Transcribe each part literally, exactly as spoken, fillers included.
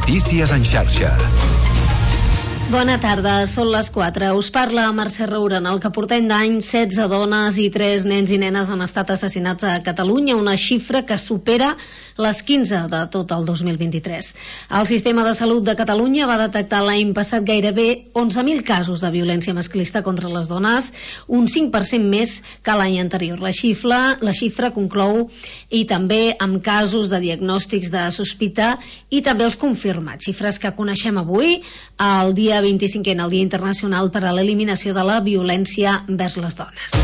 Notícies en xarxa. Bona tarda, són les quatre. Us parla Mercè Roura. En el que portem d'any, setze dones i tres nens i nenes han estat assassinats a Catalunya, una xifra que supera les quinze de tot el dos mil vint-i-tres. El Sistema de Salut de Catalunya va detectar l'any passat gairebé onze mil casos de violència masclista contra les dones, un cinc per cent més que l'any anterior. La xifra, la xifra conclou i també amb casos de diagnòstics de sospita i també els confirmats. Xifres que coneixem avui, el dia vint-i-cinquè, el Dia Internacional per a l'Eliminació de la Violència vers les Dones.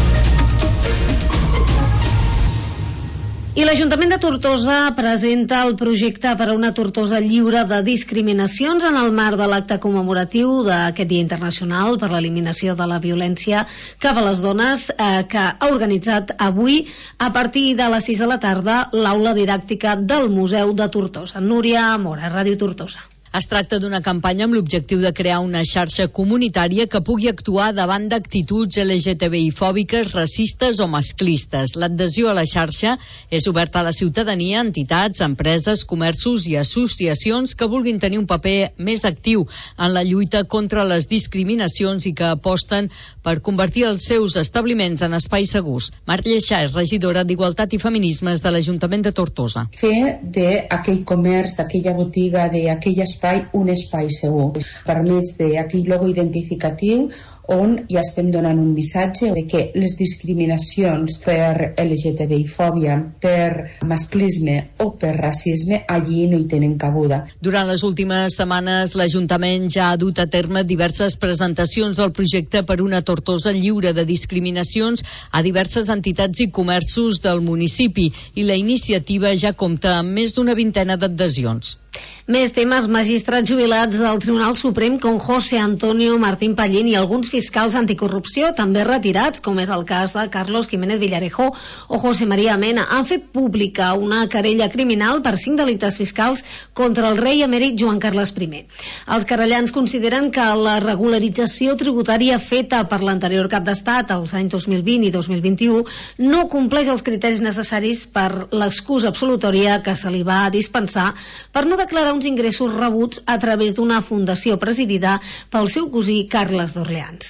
I l'Ajuntament de Tortosa presenta el projecte per a una Tortosa lliure de discriminacions en el marc de l'acte commemoratiu d'aquest Dia Internacional per a l'Eliminació de la Violència cap a les Dones, eh, que ha organitzat avui a partir de les sis de la tarda l'aula didàctica del Museu de Tortosa. Núria Mora, Ràdio Tortosa. Es tracta d'una campanya amb l'objectiu de crear una xarxa comunitària que pugui actuar davant d'actituds L G T B I fòbiques, racistes o masclistes. L'adhesió a la xarxa és oberta a la ciutadania, entitats, empreses, comerços i associacions que vulguin tenir un paper més actiu en la lluita contra les discriminacions i que aposten per convertir els seus establiments en espais segurs. Mar Lleixà és regidora d'Igualtat i Feminismes de l'Ajuntament de Tortosa. Fer d'aquell comerç, d'aquella botiga, d'aquell espai un espai segur, per més d'aquell logo identificatiu on ja estem donant un missatge de que les discriminacions per L G T B I fòbia, per masclisme o per racisme allí no hi tenen cabuda. Durant les últimes setmanes l'Ajuntament ja ha dut a terme diverses presentacions del projecte per una Tortosa lliure de discriminacions a diverses entitats i comerços del municipi i la iniciativa ja compta amb més d'una vintena d'adhesions. Més temes. Magistrats jubilats del Tribunal Suprem com José Antonio Martín Pallín i alguns fiscals anticorrupció també retirats, com és el cas de Carlos Jiménez Villarejo o José María Mena, han fet pública una querella criminal per cinc delictes fiscals contra el rei emèrit Joan Carles I. Els querellants consideren que la regularització tributària feta per l'anterior cap d'estat els anys dos mil vint i dos mil vint-i-u no compleix els criteris necessaris per l'excusa absolutòria que se li va dispensar per no declarar uns ingressos rebuts a través d'una fundació presidida pel seu cosí Carles d'Orleans.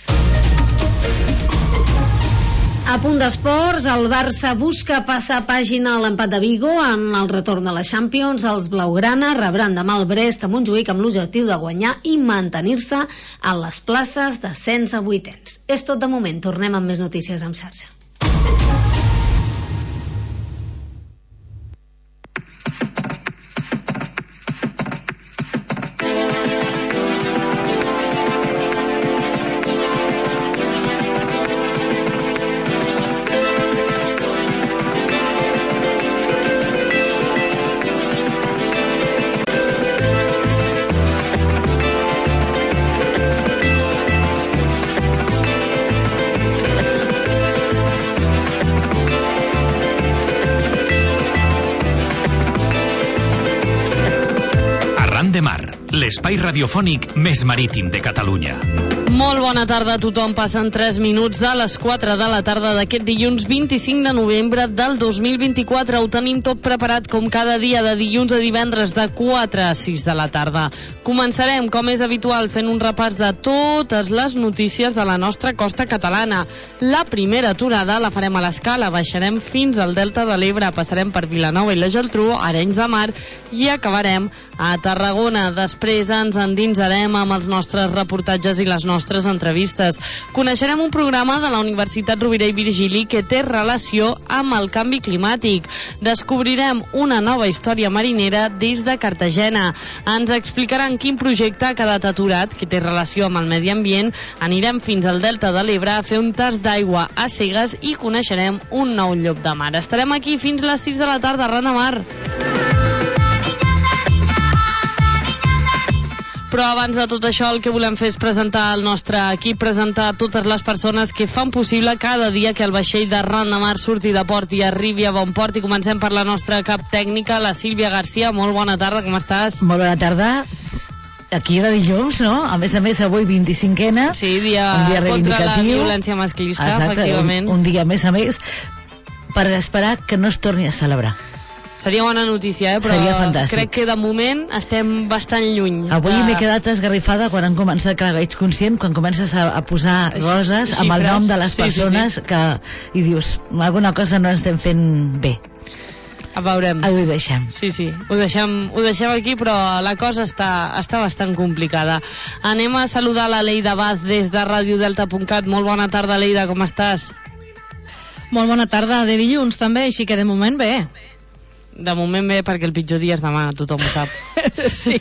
A punt d'esports, el Barça busca passar pàgina a l'empat de Vigo en el retorn de la Champions. Els blaugrana rebran demà el Brest a Montjuïc amb l'objectiu de guanyar i mantenir-se a les places d'ascens a vuitens. És tot de moment, tornem amb més notícies en xarxa. L'espai radiofònic més marítim de Catalunya. Molt bona tarda a tothom. Passen tres minuts de les quatre de la tarda d'aquest dilluns vint-i-cinc de novembre del dos mil vint-i-quatre. Ho tenim tot preparat com cada dia de dilluns a divendres de quatre a sis de la tarda. Començarem, com és habitual, fent un repàs de totes les notícies de la nostra costa catalana. La primera aturada la farem a l'Escala, baixarem fins al Delta de l'Ebre, passarem per Vilanova i la Geltrú, Arenys de Mar i acabarem a Tarragona. Després ens endinsarem amb els nostres reportatges i les nostres entrevistes. Coneixerem un programa de la Universitat Rovira i Virgili que té relació amb el canvi climàtic. Descobrirem una nova història marinera des de Cartagena. Ens explicaran quin projecte ha quedat aturat, que té relació amb el medi ambient. Anirem fins al Delta de l'Ebre a fer un tast d'aigua a cegues i coneixerem un nou llop de mar. Estarem aquí fins les sis de la tarda, Ran de Mar. Però abans de tot això el que volem fer és presentar el nostre equip, presentar totes les persones que fan possible cada dia que el vaixell de Ran de Mar surti de port i arribi a bon port. I comencem per la nostra cap tècnica, la Sílvia Garcia. Molt bona tarda, com estàs? Molt bona tarda. Aquí era dijous, no? A més a més, avui vint-i-cinquena. Sí, dia, dia contra la violència masclista. Exacte, efectivament. Un, un dia més a més per esperar que no es torni a celebrar. Seria bona notícia, eh? Però seria fantàstic. Crec que de moment estem bastant lluny. Avui de... m'he quedat esgarrifada quan han començat, clar, ets conscient quan comences a, a posar roses Xifres, amb el nom de les persones, sí, sí, sí. que i dius, alguna cosa no estem fent bé. Veurem. Ho deixem. Sí, sí, ho deixem, ho deixem aquí, però la cosa està, està bastant complicada. Anem a saludar la Leida Baz des de radio delta punt cat. Molt bona tarda, Leida, com estàs? Molt bona tarda, de dilluns també, així que de moment bé. De moment bé, perquè el pitjor dia és demà, tothom ho sap. Sí.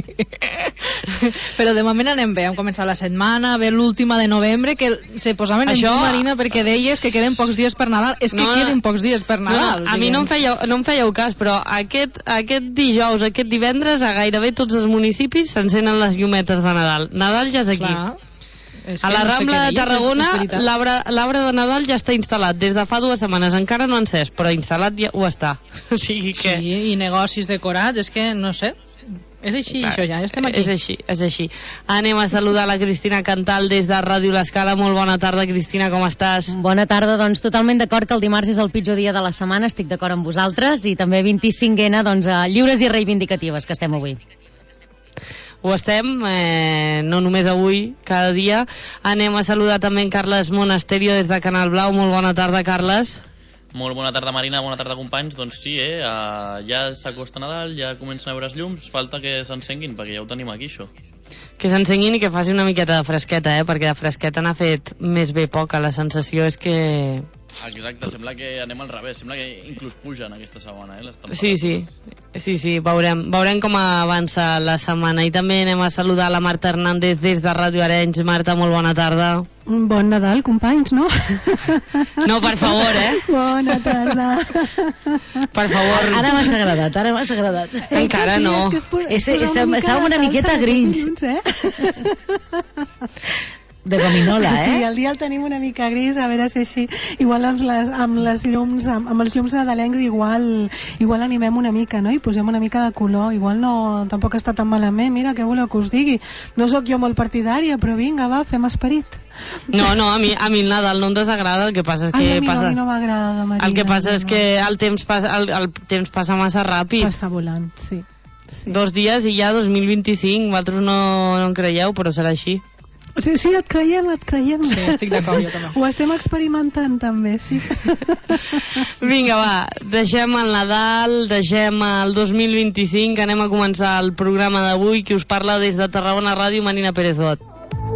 Però de moment anem bé, hem començat la setmana, ve l'última de novembre, que se posaven Això... en tu, Marina, perquè deies que queden pocs dies per Nadal. És que no, queden pocs dies per Nadal. No, a mi no em, fèieu, no em fèieu cas, però aquest, aquest dijous, aquest divendres, a gairebé tots els municipis s'encenen les llumetes de Nadal. Nadal ja és aquí. Clar. A la no Rambla sé de Tarragona l'arbre de Nadal ja està instal·lat des de fa dues setmanes, encara no ha encès, però instal·lat ja ho està. O sigui que... Sí, i negocis decorats, és que no sé, és així. Clar, això ja, ja estem aquí. És així, és així. Anem a saludar la Cristina Cantal des de Ràdio L'Escala. Molt bona tarda, Cristina, com estàs? Bona tarda, doncs totalment d'acord que el dimarts és el pitjor dia de la setmana, estic d'acord amb vosaltres, i també vint-i-cinquena, doncs, lliures i reivindicatives que estem avui. Ho estem, eh, no només avui, cada dia. Anem a saludar també en Carles Monasterio des de Canal Blau. Molt bona tarda, Carles. Molt bona tarda, Marina, bona tarda, companys. Doncs sí, eh, uh, ja s'acosta Nadal, ja comencen a veure els llums, falta que s'encenguin, perquè ja ho tenim aquí, això. Que s'encenguin i que faci una miqueta de fresqueta, eh, perquè de fresqueta n'ha fet més bé poca. La sensació és que... Exacte, sembla que anem al revés, sembla que inclús pugen aquesta setmana, eh, les temperades. Sí, sí, sí, sí, veurem, veurem com avança la setmana. I també anem a saludar la Marta Hernández des de Ràdio Arenys. Marta, molt bona tarda. Bon Nadal, companys, no? No, per favor, eh? Bona tarda. Per favor. Ara m'has agradat, ara m'has agradat. Eh, Encara sí, no. És que es posa, es posa Estàvem una, una miqueta grinch. Dilluns, eh? De gominola, eh? Sí, el dia el tenim una mica gris, a veure si així, igual amb les, amb les llums, amb, amb els llums nadalencs igual, igual animem una mica, no? I posem una mica de color, igual no, tampoc està tan malament, mira, què voleu que us digui? No sóc jo molt partidària, però vinga, va, fem esperit. No, no, a mi, a mi el Nadal no em desagrada, el que passa és que... Ai, a mi passa... no, a mi no m'agrada, Marina. El que passa no, és que el temps, passa, el, el temps passa massa ràpid. Passa volant, sí. sí. Dos dies i ja dos mil vint-i-cinc, vosaltres no, no en creieu, però serà així. Sí, sí, et creiem, et creiem. Sí, estic d'acord, jo també. Ho estem experimentant també, sí. Vinga, va, deixem el Nadal, deixem el dos mil vint-i-cinc, anem a començar el programa d'avui. Qui us parla des de Tarragona Ràdio, Marina Pérez-Ot.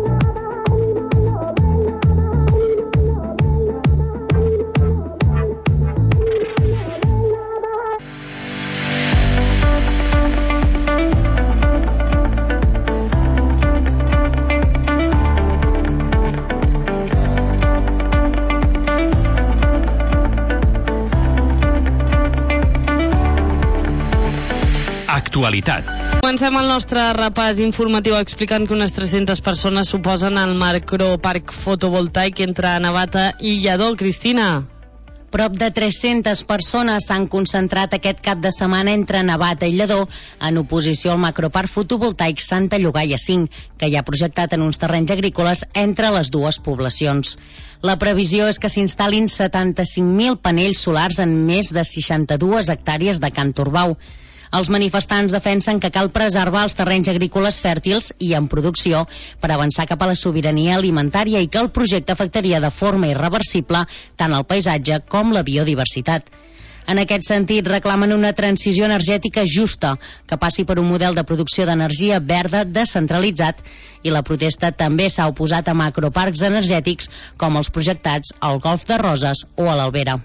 Actualitat. Comencem el nostre repàs informatiu explicant que unes tres-centes persones suposen el macroparc fotovoltaic entre Navata i Lledó. Cristina. Prop de tres-centes persones s'han concentrat aquest cap de setmana entre Navata i Lledó en oposició al macroparc fotovoltaic Santa Llogaia cinc, que hi ha projectat en uns terrenys agrícoles entre les dues poblacions. La previsió és que s'instal·lin setanta-cinc mil panells solars en més de seixanta-dues hectàrees de Can Turbau. Els manifestants defensen que cal preservar els terrenys agrícoles fèrtils i en producció per avançar cap a la sobirania alimentària i que el projecte afectaria de forma irreversible tant el paisatge com la biodiversitat. En aquest sentit, reclamen una transició energètica justa que passi per un model de producció d'energia verda descentralitzat i la protesta també s'ha oposat a macroparcs energètics com els projectats al Golf de Roses o a l'Albera.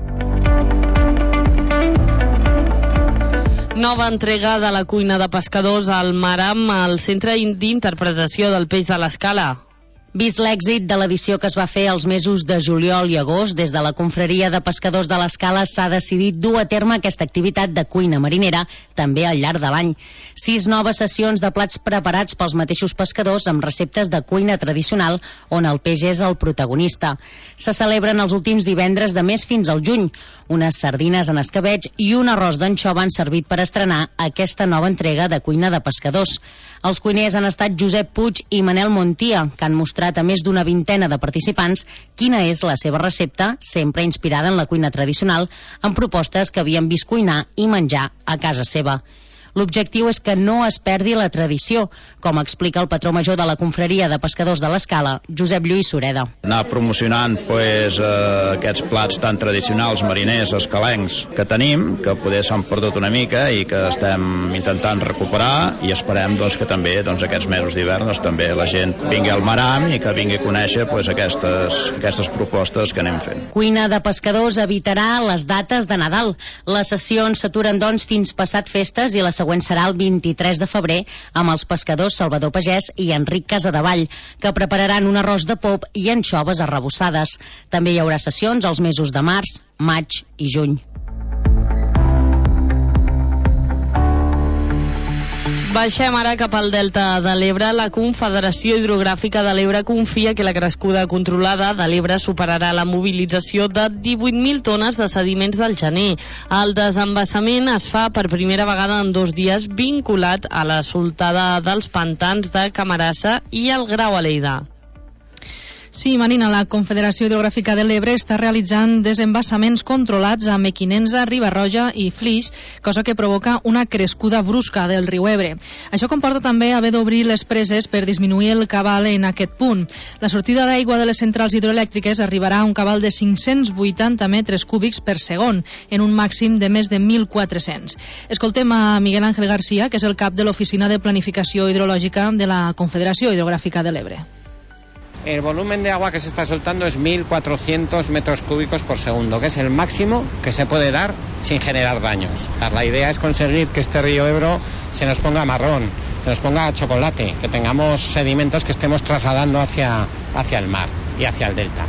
Nova entrega de la cuina de pescadors al Maram al Centre d'Interpretació del Peix de l'Escala. Vist l'èxit de l'edició que es va fer als mesos de juliol i agost, des de la Confraria de Pescadors de l'Escala s'ha decidit dur a terme aquesta activitat de cuina marinera també al llarg de l'any. Sis noves sessions de plats preparats pels mateixos pescadors amb receptes de cuina tradicional on el peix és el protagonista. Se celebren els últims divendres de mes fins al juny. Unes sardines en escabeig i un arròs d'anxova han servit per estrenar aquesta nova entrega de cuina de pescadors. Els cuiners han estat Josep Puig i Manel Montia, que han mostrat mostrat a més d'una vintena de participants quina és la seva recepta, sempre inspirada en la cuina tradicional, amb propostes que havien vist cuinar i menjar a casa seva. L'objectiu és que no es perdi la tradició, com explica el patró major de la confraria de pescadors de l'Escala, Josep Lluís Sureda. Anar promocionant pues, eh, aquests plats tan tradicionals, mariners, escalencs, que tenim, que poder s'han perdut una mica i que estem intentant recuperar, i esperem doncs, que també doncs, aquests mesos d'hivern doncs, també la gent vingui al Maram i que vingui a conèixer pues, aquestes, aquestes propostes que anem fent. Cuina de pescadors evitarà les dates de Nadal. Les sessions s'aturen doncs fins passat festes i la següent serà el vint-i-tres de febrer amb els pescadors Salvador Pagès i Enric Casadevall, que prepararan un arròs de pop i anxoves arrebossades. També hi haurà sessions als mesos de març, maig i juny. Baixem ara cap al Delta de l'Ebre. La Confederació Hidrogràfica de l'Ebre confia que la crescuda controlada de l'Ebre superarà la mobilització de divuit mil tones de sediments del gener. El desembassament es fa per primera vegada en dos dies vinculat a la soltada dels pantans de Camarasa i el Grau a Lleida. Sí, Marina, la Confederació Hidrogràfica de l'Ebre està realitzant desembassaments controlats a Mequinensa, Riba-roja i Flix, cosa que provoca una crescuda brusca del riu Ebre. Això comporta també haver d'obrir les preses per disminuir el cabal en aquest punt. La sortida d'aigua de les centrals hidroelèctriques arribarà a un cabal de cinc-cents vuitanta metres cúbics per segon, en un màxim de més de mil quatre-cents. Escoltem a Miguel Ángel García, que és el cap de l'Oficina de Planificació Hidrològica de la Confederació Hidrográfica del Ebre. El volumen de agua que se está soltando es mil cuatrocientos metros cúbicos por segundo, que es el máximo que se puede dar sin generar daños. La idea es conseguir que este río Ebro se nos ponga marrón, se nos ponga chocolate, que tengamos sedimentos que estemos trasladando hacia, hacia el mar y hacia el delta.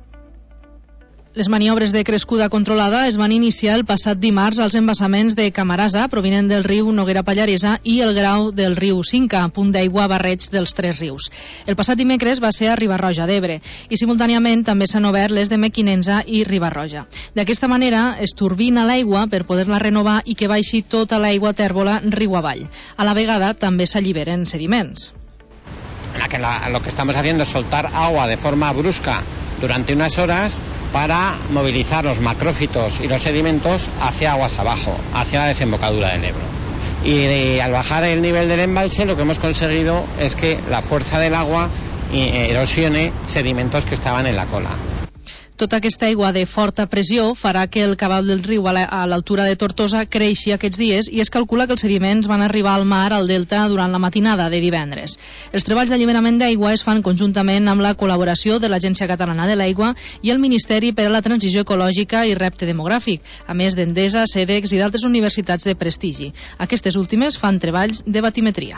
Les maniobres de crescuda controlada es van iniciar el passat dimarts als embassaments de Camarasa, provinent del riu Noguera Pallaresa, i el Grau del riu Cinca, punt d'aigua barreig dels tres rius. El passat dimecres va ser a Riba-roja d'Ebre, i simultàniament també s'han obert les de Mequinensa i Riba-roja. D'aquesta manera es turbina l'aigua per poder-la renovar i que baixi tota l'aigua tèrbola riu avall. A la vegada també s'alliberen sediments. En la que la, lo que estamos haciendo es soltar agua de forma brusca durante unas horas para movilizar los macrófitos y los sedimentos hacia aguas abajo, hacia la desembocadura del Ebro. Y de, al bajar el nivel del embalse lo que hemos conseguido es que la fuerza del agua erosione sedimentos que estaban en la cola. Tota aquesta aigua de forta pressió farà que el cabal del riu a l'altura de Tortosa creixi aquests dies i es calcula que els sediments van arribar al mar al delta durant la matinada de divendres. Els treballs d'alliberament d'aigua es fan conjuntament amb la col·laboració de l'Agència Catalana de l'Aigua i el Ministeri per a la Transició Ecològica i Repte Demogràfic, a més d'Endesa, SEDEX i d'altres universitats de prestigi. Aquestes últimes fan treballs de batimetria.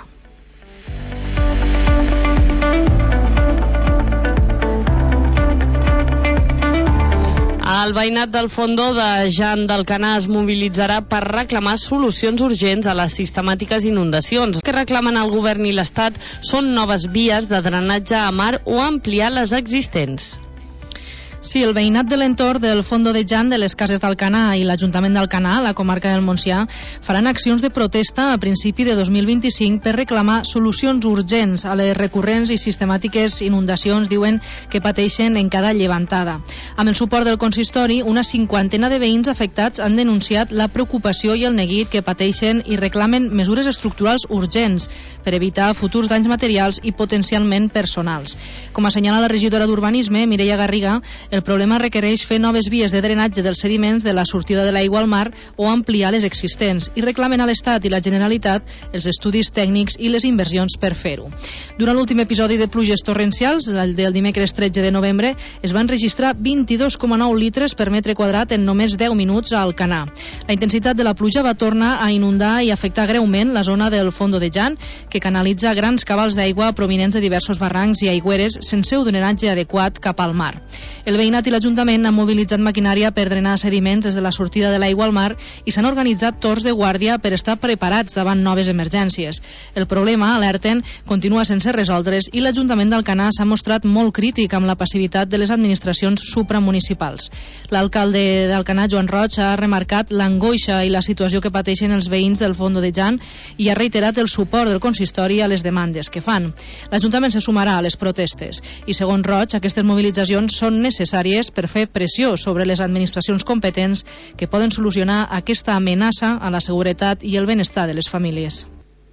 El veïnat del Fondó de Jan d'Alcanar es mobilitzarà per reclamar solucions urgents a les sistemàtiques inundacions. El que reclamen el govern i l'Estat són noves vies de drenatge a mar o ampliar les existents. Sí, el veïnat de l'entorn del Fondo de Jan de les Cases d'Alcanar i l'Ajuntament d'Alcanar, la comarca del Montsià, faran accions de protesta a principi de dos mil vint-i-cinc per reclamar solucions urgents a les recurrents i sistemàtiques inundacions, diuen, que pateixen en cada llevantada. Amb el suport del consistori, una cinquantena de veïns afectats han denunciat la preocupació i el neguit que pateixen i reclamen mesures estructurals urgents per evitar futurs danys materials i potencialment personals. Com assenyala la regidora d'Urbanisme, Mireia Garriga, el problema requereix fer noves vies de drenatge dels sediments de la sortida de l'aigua al mar o ampliar les existents i reclamen a l'Estat i la Generalitat els estudis tècnics i les inversions per fer-ho. Durant l'últim episodi de pluges torrencials, el del dimecres tretze de novembre, es van registrar vint-i-dos coma nou litres per metre quadrat en només deu minuts a Alcanar. La intensitat de la pluja va tornar a inundar i afectar greument la zona del Fondo de Jan, que canalitza grans cabals d'aigua provinents de diversos barrancs i aigüeres sense un drenatge adequat cap al mar. El El veïnat i l'Ajuntament han mobilitzat maquinària per drenar sediments des de la sortida de l'aigua al mar i s'han organitzat torns de guàrdia per estar preparats davant noves emergències. El problema, alerten, continua sense resoldre's i l'Ajuntament d'Alcanar s'ha mostrat molt crític amb la passivitat de les administracions supramunicipals. L'alcalde d'Alcanar, Joan Roig, ha remarcat l'angoixa i la situació que pateixen els veïns del Fondo de Jan i ha reiterat el suport del consistori a les demandes que fan. L'Ajuntament se sumarà a les protestes i, segons Roig, aquestes mobilitzacions són necessàries per fer pressió sobre les administracions competents que poden solucionar aquesta amenaça a la seguretat i el benestar de les famílies.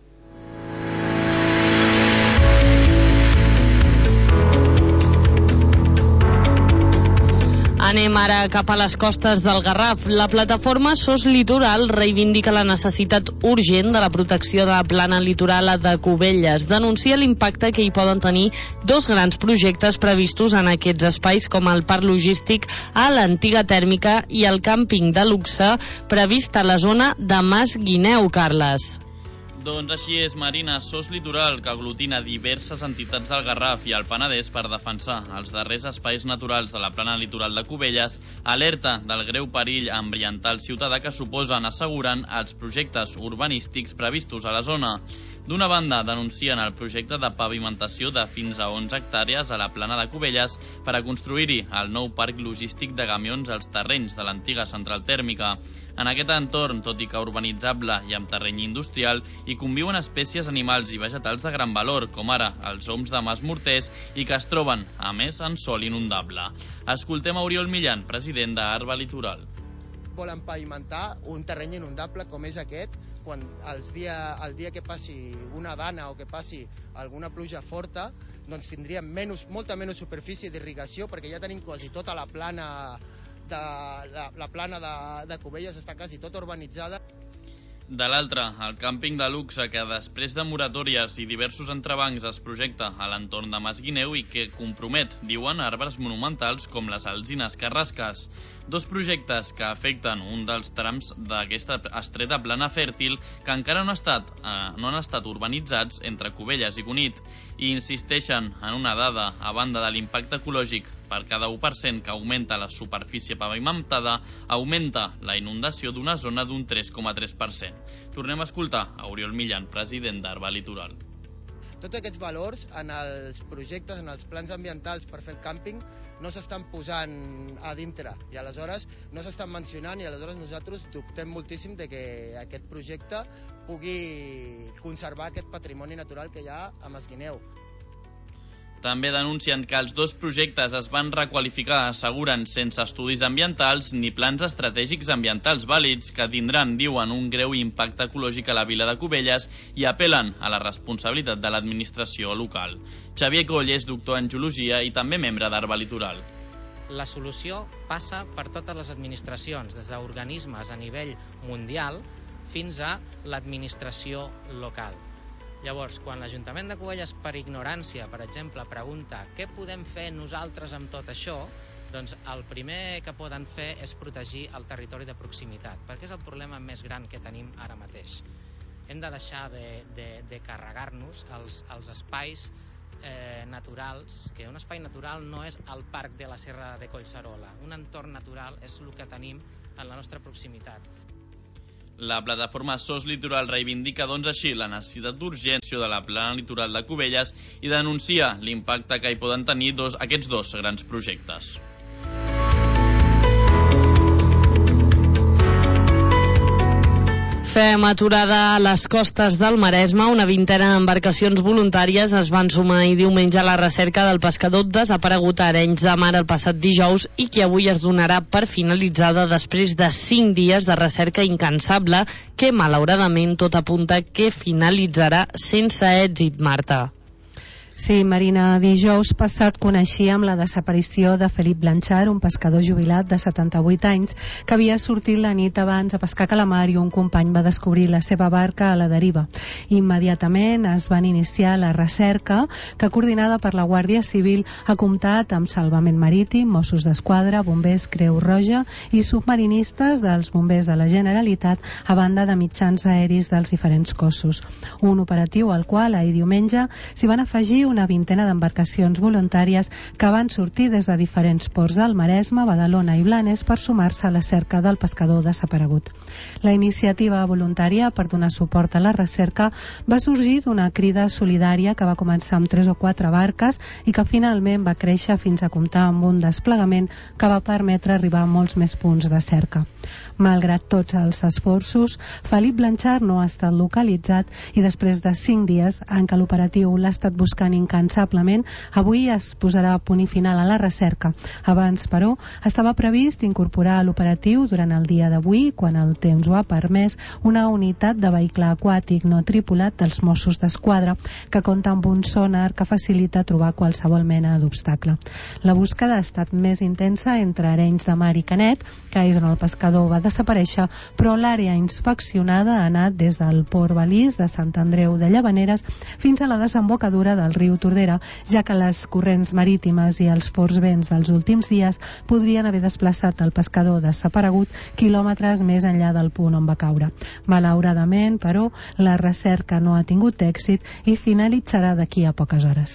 Anem ara cap a les costes del Garraf. La plataforma Sos Litoral reivindica la necessitat urgent de la protecció de la plana litoral de Cubelles. Denuncia l'impacte que hi poden tenir dos grans projectes previstos en aquests espais, com el parc logístic a l'antiga tèrmica i el càmping de luxe previst a la zona de Mas Guineu, Carles. Doncs així és, Marina. Sos Litoral, que aglutina diverses entitats del Garraf i el Penedès per defensar els darrers espais naturals de la plana litoral de Cubelles, alerta del greu perill ambiental ciutadà que suposen, asseguren, els projectes urbanístics previstos a la zona. D'una banda, denuncien el projecte de pavimentació de fins a onze hectàrees a la plana de Cubelles per a construir-hi el nou parc logístic de camions als terrenys de l'antiga central tèrmica. En aquest entorn, tot i que urbanitzable i amb terreny industrial, hi conviuen espècies animals i vegetals de gran valor, com ara els oms de mas morters, i que es troben, a més, en sòl inundable. Escoltem a Oriol Millan, president d'Arba Litoral. Volen pavimentar un terreny inundable com és aquest, quan els dia, el dia que passi una dana o que passi alguna pluja forta, doncs tindríem menys, molta menys superfície d'irrigació, perquè ja tenim quasi tota la plana de, la, la plana de, de Cubelles està quasi tota urbanitzada. De l'altra, el càmping de luxe, que després de moratòries i diversos entrebancs es projecta a l'entorn de Mas Guineu i que compromet, diuen, arbres monumentals com les alzines carrasques. Dos projectes que afecten un dels trams d'aquesta estreta plana fèrtil que encara no, ha estat, eh, no han estat urbanitzats entre Cubelles i Cunit i insisteixen en una dada, a banda de l'impacte ecològic per cada u per cent que augmenta la superfície pavimentada, augmenta la inundació d'una zona d'un tres coma tres per cent. Tornem a escoltar a Oriol Millan, president d'Arba Litoral. Tots aquests valors en els projectes, en els plans ambientals per fer el càmping, no s'estan posant a dintre i aleshores no s'estan mencionant i aleshores nosaltres dubtem moltíssim de que aquest projecte pugui conservar aquest patrimoni natural que hi ha a Mas Guineu. També denuncien que els dos projectes es van requalificar, asseguren, sense estudis ambientals ni plans estratègics ambientals vàlids que tindran, diuen, un greu impacte ecològic a la vila de Cubelles i apel·len a la responsabilitat de l'administració local. Xavier Coll és doctor en geologia i també membre d'Arba Litoral. La solució passa per totes les administracions, des d'organismes a nivell mundial fins a l'administració local. Llavors, quan l'Ajuntament de Cubelles, per ignorància, per exemple, pregunta què podem fer nosaltres amb tot això, doncs el primer que poden fer és protegir el territori de proximitat, perquè és el problema més gran que tenim ara mateix. Hem de deixar de, de, de carregar-nos els, els espais eh, naturals, que un espai natural no és el parc de la Serra de Collserola. Un entorn natural és el que tenim en la nostra proximitat. La plataforma Sos Litoral reivindica doncs així la necessitat d'urgència de la plana litoral de Cubelles i denuncia l'impacte que hi poden tenir dos, aquests dos grans projectes. Fem aturada a les costes del Maresme. Una vintena d'embarcacions voluntàries es van sumar ahir diumenge a la recerca del pescador desaparegut a Arenys de Mar el passat dijous i que avui es donarà per finalitzada després de cinc dies de recerca incansable que, malauradament, tot apunta que finalitzarà sense èxit, Marta. Sí, Marina, dijous passat coneixíem la desaparició de Felip Blanchard, un pescador jubilat de setanta-vuit anys, que havia sortit la nit abans a pescar calamar i un company va descobrir la seva barca a la deriva. Immediatament es van iniciar la recerca, que coordinada per la Guàrdia Civil ha comptat amb Salvament Marítim, Mossos d'Esquadra, Bombers, Creu Roja i submarinistes dels Bombers de la Generalitat, a banda de mitjans aeris dels diferents cossos. Un operatiu al qual ahir diumenge s'hi van afegir una vintena d'embarcacions voluntàries que van sortir des de diferents ports del Maresme, Badalona i Blanes per sumar-se a la cerca del pescador desaparegut. La iniciativa voluntària per donar suport a la recerca va sorgir d'una crida solidària que va començar amb tres o quatre barques i que finalment va créixer fins a comptar amb un desplegament que va permetre arribar a molts més punts de cerca. Malgrat tots els esforços, Felip Blanchard no ha estat localitzat i després de cinc dies en què l'operatiu l'ha estat buscant incansablement, avui es posarà a punt i final a la recerca. Abans, però, estava previst incorporar a l'operatiu durant el dia d'avui, quan el temps ho ha permès, una unitat de vehicle aquàtic no tripulat dels Mossos d'Esquadra, que compta amb un sonar que facilita trobar qualsevol mena d'obstacle. La búsqueda ha estat més intensa entre Arenys de Mar i Canet, que és on el pescador va desaparèixer, però l'àrea inspeccionada ha anat des del Port Balís de Sant Andreu de Llavaneres fins a la desembocadura del riu Tordera, ja que les corrents marítimes i els forts vents dels últims dies podrien haver desplaçat el pescador desaparegut quilòmetres més enllà del punt on va caure. Malauradament, però, la recerca no ha tingut èxit i finalitzarà d'aquí a poques hores.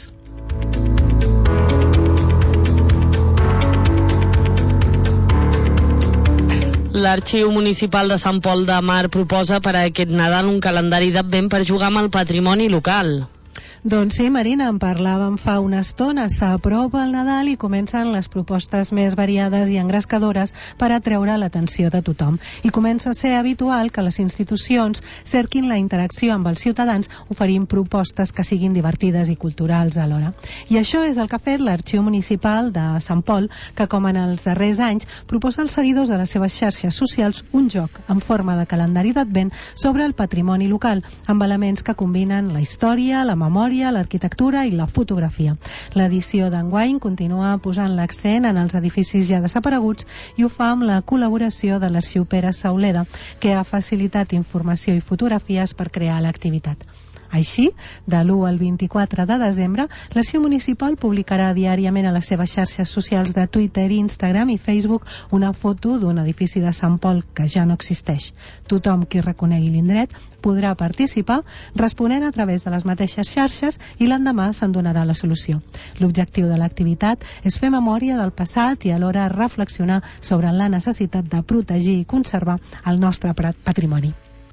L'Arxiu Municipal de Sant Pol de Mar proposa per a aquest Nadal un calendari d'Advent per jugar amb el patrimoni local. Doncs sí, Marina, en parlàvem fa una estona. S'apropa el Nadal i comencen les propostes més variades i engrescadores per atreure l'atenció de tothom. I comença a ser habitual que les institucions cerquin la interacció amb els ciutadans oferint propostes que siguin divertides i culturals alhora. I això és el que ha fet l'Arxiu Municipal de Sant Pol, que com en els darrers anys proposa als seguidors de les seves xarxes socials un joc en forma de calendari d'Advent sobre el patrimoni local, amb elements que combinen la història, la memòria, l'arquitectura i la fotografia. L'edició d'enguany continua posant l'accent en els edificis ja desapareguts i ho fa amb la col·laboració de l'Arxiu Pere Sauleda, que ha facilitat informació i fotografies per crear l'activitat. Així, de l'u al vint-i-quatre de desembre, l'Arxiu Municipal publicarà diàriament a les seves xarxes socials de Twitter, Instagram i Facebook una foto d'un edifici de Sant Pol que ja no existeix. Tothom qui reconegui l'indret podrà participar responent a través de les mateixes xarxes i l'endemà se'n donarà la solució. L'objectiu de l'activitat és fer memòria del passat i alhora reflexionar sobre la necessitat de protegir i conservar el nostre patrimoni.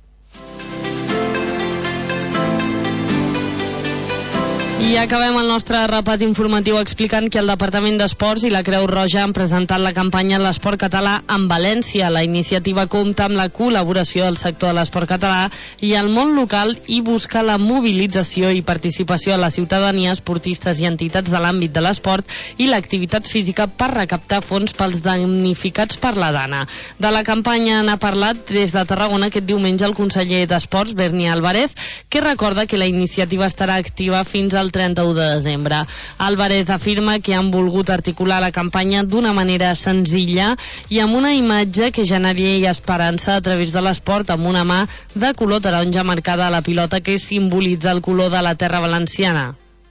I acabem el nostre repat informatiu explicant que el Departament d'Esports i la Creu Roja han presentat la campanya L'Esport Català en València. La iniciativa compta amb la col·laboració del sector de l'esport català i el món local i busca la mobilització i participació a la ciutadania, esportistes i entitats de l'àmbit de l'esport i l'activitat física per recaptar fons pels damnificats per la Dana. De la campanya n'ha parlat des de Tarragona aquest diumenge el conseller d'Esports, Berni Álvarez, que recorda que la iniciativa estarà activa fins al trenta-u de desembre. Álvarez afirma que han volgut articular la campanya d'una manera senzilla i amb una imatge que generi esperança a través de l'esport, amb una mà de color taronja marcada a la pilota que simbolitza el color de la terra valenciana.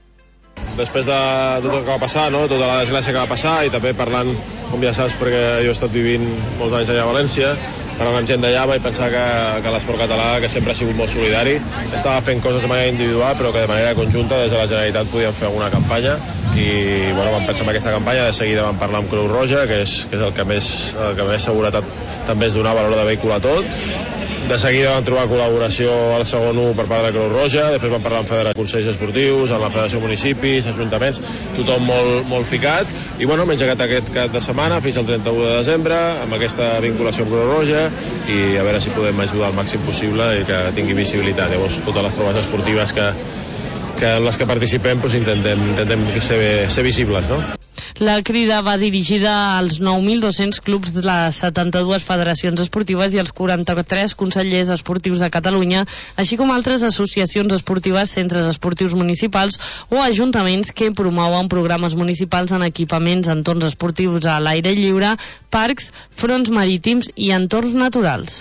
Després de tot el que va passar, no? Tota la desgràcia que va passar, i també parlant, com ja saps, perquè jo he estat vivint molts anys allà a València, parlant amb gent d'allà vaig pensar que, que l'esport català, que sempre ha sigut molt solidari, estava fent coses de manera individual, però que de manera conjunta des de la Generalitat podíem fer alguna campanya, i bueno, vam pensar en aquesta campanya. De seguida vam parlar amb Creu Roja, que és, que és el que més, el que més seguretat també es donava a l'hora de vehicular tot. De seguida vam trobar col·laboració al segon u per part de Creu Roja, després vam parlar amb Federació Consells Esportius, amb la Federació de Municipis, Ajuntaments, tothom molt, molt ficat, i bueno, m'he engegat aquest cap de setmana fins al trenta-u de desembre amb aquesta vinculació amb Creu Roja i a veure si podem ajudar al màxim possible i que tingui visibilitat. Llavors, totes les proves esportives que, que en les que participem, doncs intentem, intentem ser, ser visibles, no? La crida va dirigida als nou mil dos-cents clubs de les setanta-dues federacions esportives i als quaranta-tres consellers esportius de Catalunya, així com altres associacions esportives, centres esportius municipals o ajuntaments que promouen programes municipals en equipaments, entorns esportius a l'aire lliure, parcs, fronts marítims i entorns naturals.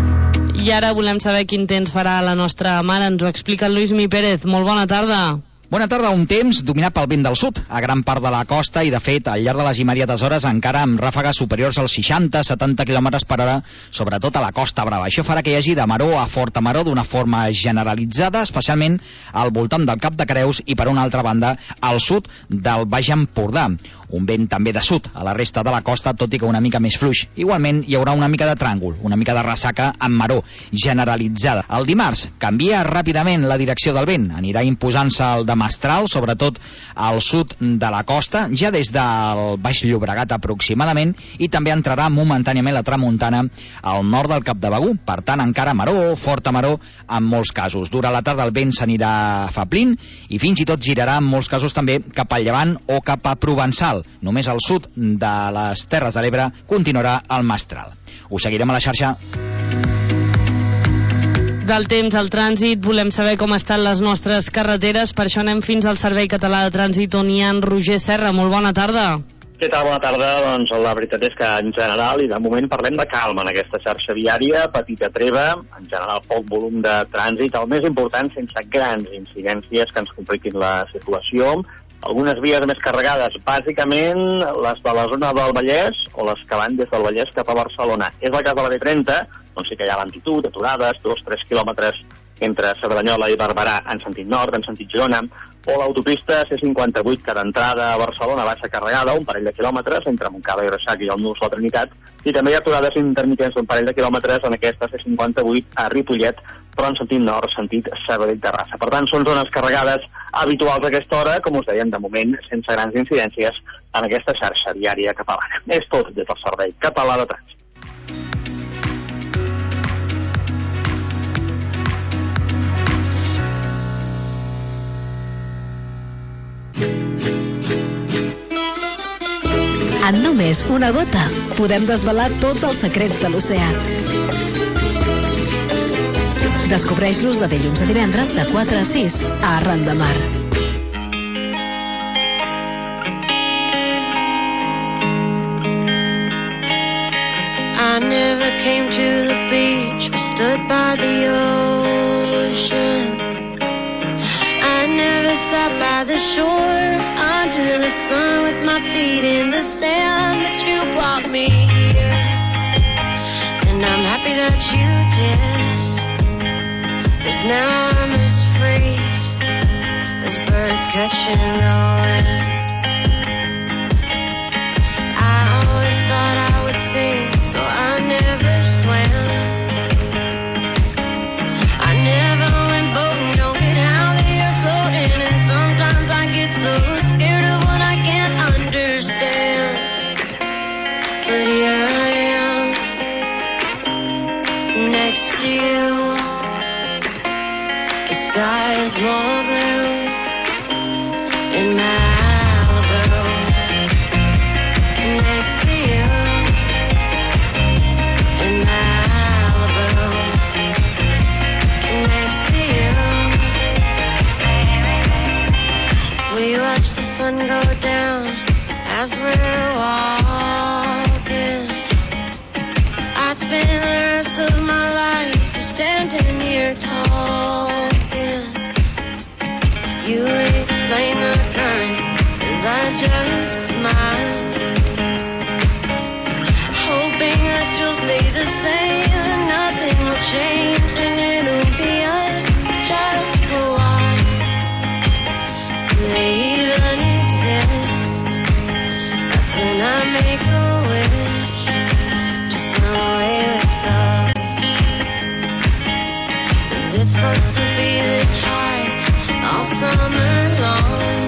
I ara volem saber quin temps farà la nostra mare. Ens ho explica el Lluís Mi Pérez. Molt bona tarda. Bona tarda, un temps dominat pel vent del sud, a gran part de la costa i, de fet, al llarg de les immediates hores encara amb ràfegues superiors als seixanta a setanta quilòmetres per hora, sobretot a la Costa Brava. Això farà que hi hagi de maró a forta maró d'una forma generalitzada, especialment al voltant del Cap de Creus i, per una altra banda, al sud del Baix Empordà. Un vent també de sud a la resta de la costa, tot i que una mica més fluix. Igualment, hi haurà una mica de tràngol, una mica de ressaca amb maró generalitzada. El dimarts canvia ràpidament la direcció del vent, anirà imposant-se el de mestral, sobretot al sud de la costa, ja des del Baix Llobregat aproximadament, i també entrarà momentàniament la tramuntana al nord del Cap de Begur. Per tant, encara maró, forta maró, en molts casos. Durant la tarda el vent s'anirà afeblint i fins i tot girarà en molts casos també cap al llevant o cap a Provençal. Només al sud de les Terres de l'Ebre continuarà el mestral. Us seguirem a la xarxa. Del temps al trànsit, volem saber com estan les nostres carreteres, per això anem fins al Servei Català de Trànsit, on hi ha en Roger Serra. Molt bona tarda. Què tal? Bona tarda. Doncs la veritat és que en general, i de moment parlem de calma en aquesta xarxa viària, petita treva, en general poc volum de trànsit, el més important sense grans incidències que ens compliquin la situació. Algunes vies més carregades, bàsicament les de la zona del Vallès o les que van des del Vallès cap a Barcelona. És el cas de la B trenta, on sí que hi ha lentitud, aturades, dos a tres quilòmetres entre Cerdanyola i Barberà en sentit nord, en sentit Girona, o l'autopista C cinquanta-vuit, que d'entrada a Barcelona va ser carregada un parell de quilòmetres entre Montcada i Reixac i el Nus la Trinitat, i també hi ha aturades intermitents d'un parell de quilòmetres en aquesta C cinquanta-vuit a Ripollet, però en sentit nord, sentit Sabadell-Terrassa. Per tant, són zones carregades habituals a aquesta hora, com us dèiem, de moment, sense grans incidències en aquesta xarxa viària catalana. És tot des del Servei Català de Trànsit. En només una gota podem desvelar tots els secrets de l'oceà. Descobreix-los de dilluns a divendres de quatre a sis a Arran de Mar. I never came to the beach or stood by the ocean. I never sat by the shore under the sun with my feet in the sand, but you brought me here, and I'm happy that you did, 'cause now I'm as free as birds catching the wind. I always thought I would sing, so I never swam. I never went boating, don't get out there floating, and sometimes I get so scared of what I can't understand. But here I am, next to you. The sky is more blue in Malibu, next to you, in Malibu, next to you. We watch the sun go down as we're walking. I'd spend the rest of my life just standing here talking. You explain the current as I just smile, hoping that you'll stay the same and nothing will change, and it'll be us just for a while. Do they even exist? That's when I make a wish, just run away with the wish, 'cause it's supposed to be this high all summer long.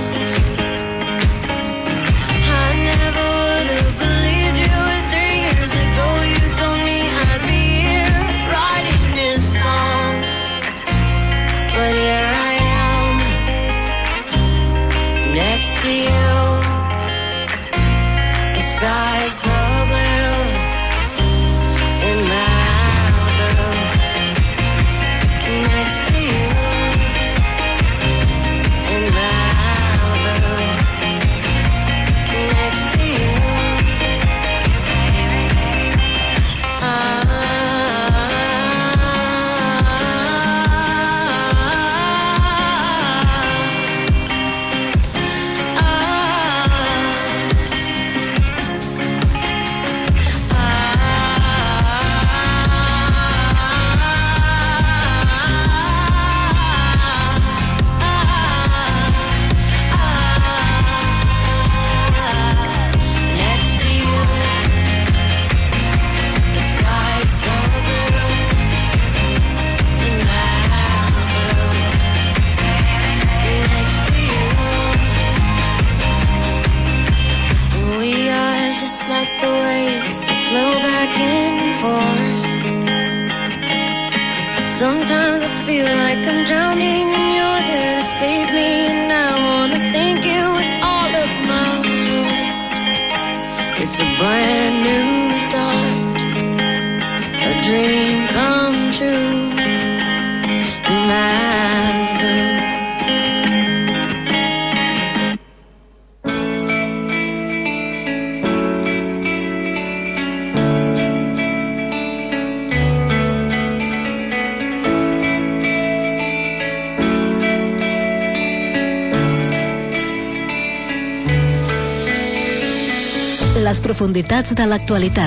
I never would have believed you if three years ago you told me I'd be here writing this song. But here I am, next to you. The sky is so blue in Malibu, next to you. just like the waves that flow back and forth. Sometimes I feel like I'm drowning and you're there to save me, and I wanna thank you with all of my heart. It's a brand new start, a dream come true in Malibu. Les profunditats de l'actualitat.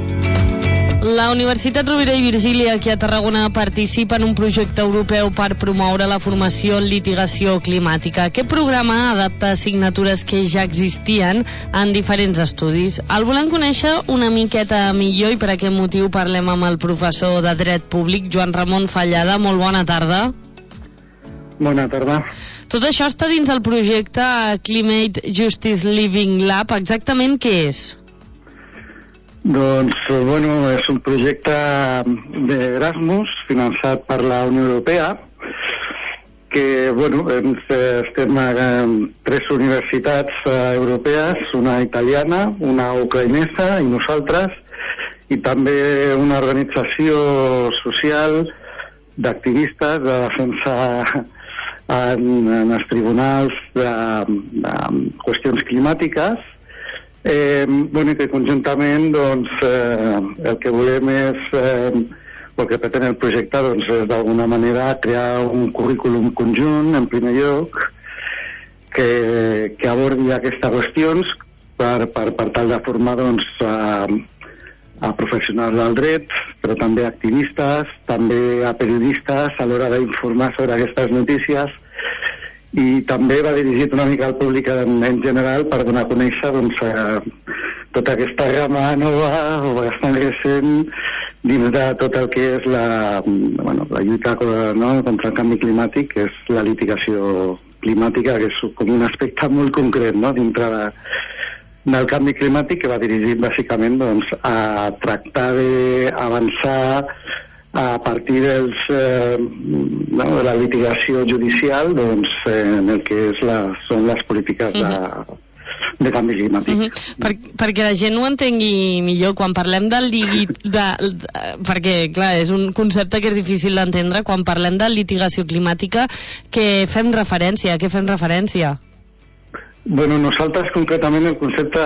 La Universitat Rovira i Virgili aquí a Tarragona participa en un projecte europeu per promoure la formació en litigació climàtica. Aquest programa adapta assignatures que ja existien en diferents estudis. El volem conèixer una miqueta millor i per aquest motiu parlem amb el professor de Dret Públic, Joan Ramon Fallada. Molt bona tarda. Bona tarda. Tot això està dins del projecte Climate Justice Living Lab. Exactament què és? Doncs, bueno, és un projecte d'Erasmus finançat per la Unió Europea que, bueno, estem a tres universitats europees, una italiana, una ucraïnesa i nosaltres, i també una organització social d'activistes de defensa en, en els tribunals de, de qüestions climàtiques, eh, bueno, que conjuntament doncs, eh, el que volem és, eh, el que pretén el projecte doncs, és d'alguna manera crear un currículum conjunt, en primer lloc, que, que abordi aquestes qüestions per, per, per tal de formar doncs, a, a professionals del dret, però també a activistes, també a periodistes a l'hora d'informar sobre aquestes notícies, i també va dirigit una mica al públic en, en general per donar a conèixer doncs, eh, tota aquesta gamma nova o bastant recent dins de tot el que és la, bueno, la lluita no, contra el canvi climàtic, que és la litigació climàtica, que és com un aspecte molt concret, no, dintre de, del canvi climàtic, que va dirigit bàsicament doncs, a tractar d'avançar a partir dels, eh, no, de la litigació judicial doncs, eh, en el que és la, són les polítiques de, de canvi climàtic. Uh -huh. per, perquè la gent ho entengui millor, quan parlem del límit de, de, perquè clar, és un concepte que és difícil d'entendre, quan parlem de litigació climàtica, què fem referència? A què fem referència? Bueno, nosaltres concretament el concepte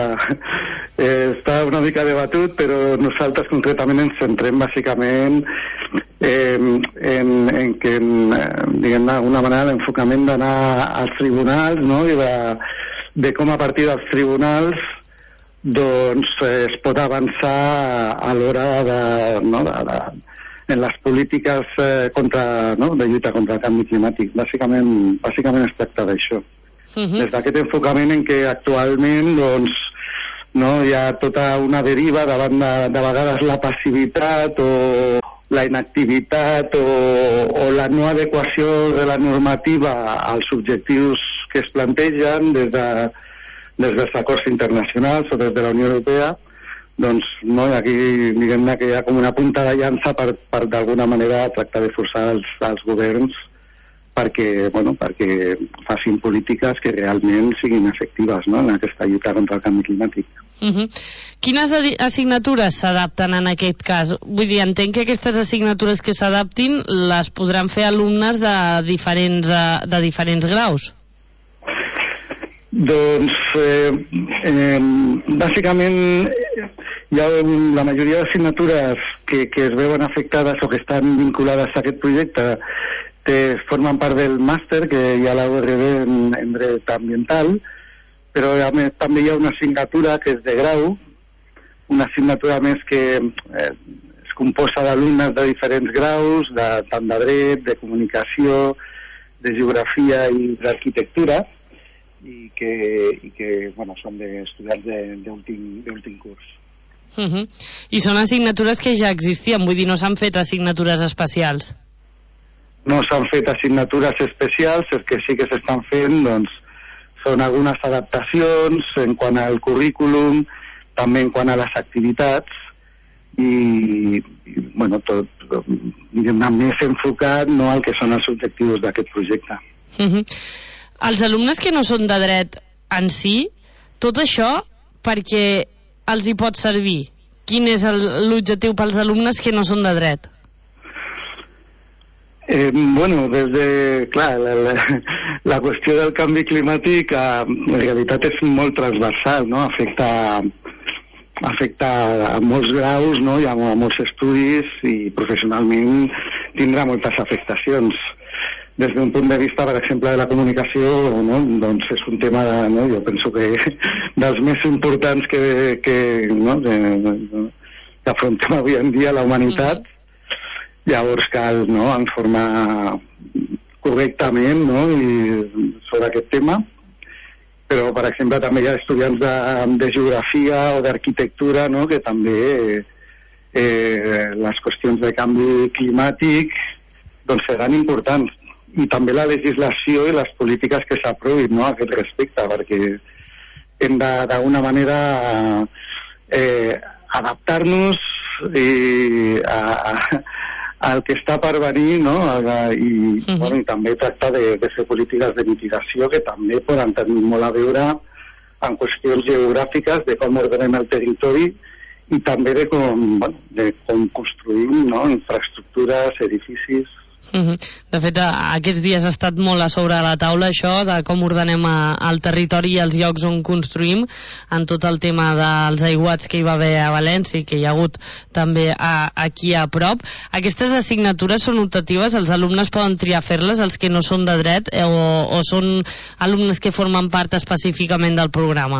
eh, està una mica debatut, però nosaltres concretament ens centrem bàsicament eh, en, en que, diguem-ne, d'alguna manera l'enfocament d'anar als tribunals, no?, i de, de com a partir dels tribunals doncs es pot avançar a l'hora de, no, de, de, en les polítiques eh, contra, no, de lluita contra el canvi climàtic. Bàsicament, bàsicament es tracta d'això. Uh-huh. Des d'aquest enfocament en què actualment doncs, no, hi ha tota una deriva davant de, de vegades la passivitat o la inactivitat o, o la no adequació de la normativa als objectius que es plantegen des, de, des dels acords internacionals o des de la Unió Europea. Doncs no, aquí diguem-ne que hi ha com una punta de llança per, per d'alguna manera tractar de forçar els, els governs perquè, bueno, perquè facin polítiques que realment siguin efectives, no?, en aquesta lluita contra el canvi climàtic. Uh-huh. Quines assignatures s'adapten en aquest cas? Vull dir, entenc que aquestes assignatures que s'adaptin les podran fer alumnes de diferents, de diferents graus. Doncs, eh, eh, bàsicament, hi ha la majoria d'assignatures que, que es veuen afectades o que estan vinculades a aquest projecte que formen part del màster que hi ha a la U R B en, en dret ambiental, però a més, també hi ha una assignatura que és de grau, una assignatura més que eh, es composa d'alumnes de diferents graus, de, tant de dret, de comunicació, de geografia i d'arquitectura, i que, i que bueno, són d'estudiants d'últim curs. Uh-huh. I són assignatures que ja existien, vull dir, no s'han fet assignatures especials? No s'han fet assignatures especials, el que sí que s'estan fent doncs, són algunes adaptacions en quant al currículum també en quant a les activitats, i, i bueno, tot més enfocat, no, al que són els objectius d'aquest projecte. Uh-huh. Els alumnes que no són de dret en si, tot això perquè els hi pot servir? Quin és l'objectiu pels alumnes que no són de dret? Eh, bueno, des de, clar, la, la, la qüestió del canvi climàtic eh, en realitat és molt transversal, no? Afecta, afecta a molts graus, no? Hi ha molts estudis i professionalment tindrà moltes afectacions. Des d'un punt de vista, per exemple, de la comunicació, no? Doncs és un tema, no? Jo penso que dels més importants que, que, no? que, que afrontem avui en dia la humanitat. Mm-hmm. Llavors cal, no?, informar correctament, no?, i sobre aquest tema. Però, per exemple, també hi ha estudiants de, de geografia o d'arquitectura, no?, que també eh, les qüestions de canvi climàtic doncs seran importants. I també la legislació i les polítiques que s'aprovin, no?, a aquest respecte, perquè hem de, d'alguna manera, eh, adaptar-nos i a, a el que està per venir, no? I, uh-huh. bueno, i també tractar de, de fer polítiques de mitigació que també poden tenir molt a veure en qüestions geogràfiques, de com ordenem el territori i també de com, bueno, de com construïm, no? Infraestructures, edificis. Uh-huh. De fet, aquests dies ha estat molt a sobre la taula això de com ordenem a, el territori i els llocs on construïm, en tot el tema dels aiguats que hi va haver a València i que hi ha hagut també a, aquí a prop. Aquestes assignatures són optatives, els alumnes poden triar fer-les, els que no són de dret, eh, o, o són alumnes que formen part específicament del programa?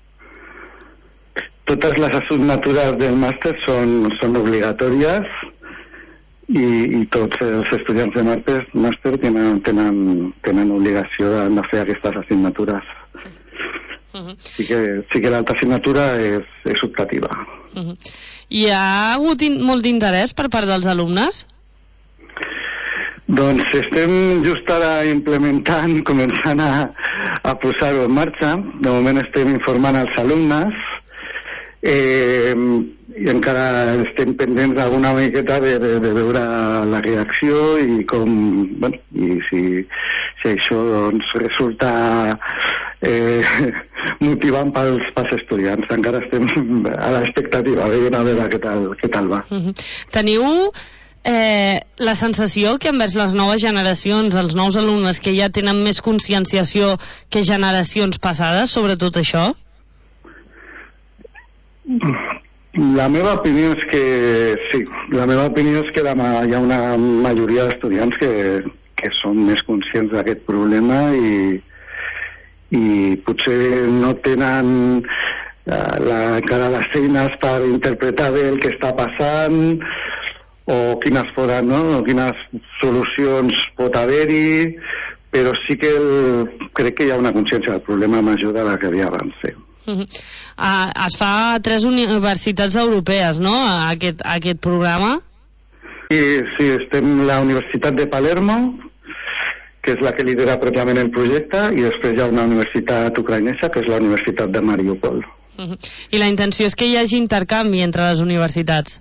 Totes les assignatures del màster són, són obligatòries, I, i tots els estudiants de màster, màster tenen, tenen, tenen obligació de, de fer aquestes assignatures. Uh-huh. Sí que, sí que l'altra assignatura és, és optativa. Uh-huh. Hi ha hagut in, molt d'interès per part dels alumnes? Doncs estem just ara implementant, començant a, a posar-ho en marxa. De moment estem informant els alumnes. Eh, i encara estem pendents d'alguna miqueta de, de, de veure la reacció i com, bueno, i si, si això doncs resulta eh, motivant pels, pels estudiants. Encara estem a l'expectativa, veient a veure què tal, què tal va. Uh-huh. Teniu eh, la sensació que envers les noves generacions, els nous alumnes que ja tenen més conscienciació que generacions passades sobre tot això? La meva opinió és que sí, la meva opinió és que la, hi ha una majoria d'estudiants que, que són més conscients d'aquest problema i, i potser no tenen la, encara les eines per interpretar bé el que està passant o quines foren, no? O quines solucions pot haver-hi, però sí que el, crec que hi ha una consciència del problema major de la que havia abans, sí. Uh-huh. Uh, es fa a tres universitats europees, no?, aquest, aquest programa? Sí, sí, estem a la Universitat de Palermo, que és la que lidera pròpiament el projecte, i després hi ha una universitat ucraïnesa, que és la Universitat de Mariupol. Uh-huh. I la intenció és que hi hagi intercanvi entre les universitats?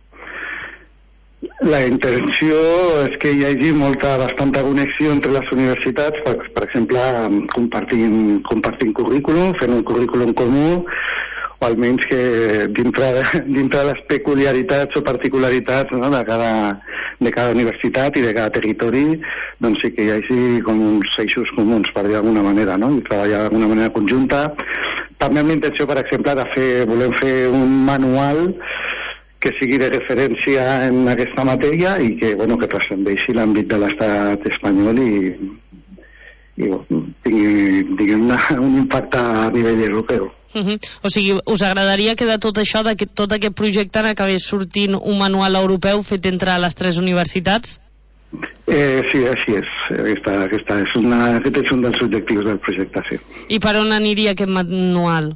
La intenció és que hi hagi molta, bastanta connexió entre les universitats, per, per exemple, compartint, compartint currículum, fent un currículum comú, o almenys que dintre, dintre de les peculiaritats o particularitats, no?, de, cada, de cada universitat i de cada territori, doncs sí que hi hagi com uns eixos comuns, per dir d'alguna manera, no?, i treballar d'alguna manera conjunta. També amb la intenció, per exemple, de fer, volem fer un manual que sigui de referència en aquesta matèria i que, bueno, que transcendeixi l'àmbit de l'estat espanyol i, i bueno, tingui, diguem, un impacte a nivell europeu. Uh-huh. O sigui, us agradaria que de tot això, de tot aquest projecte, n'acabés sortint un manual europeu fet entre les tres universitats? Eh, sí, així és. Aquesta, aquesta és una, aquest és un dels objectius del projecte, sí. I per on aniria aquest manual?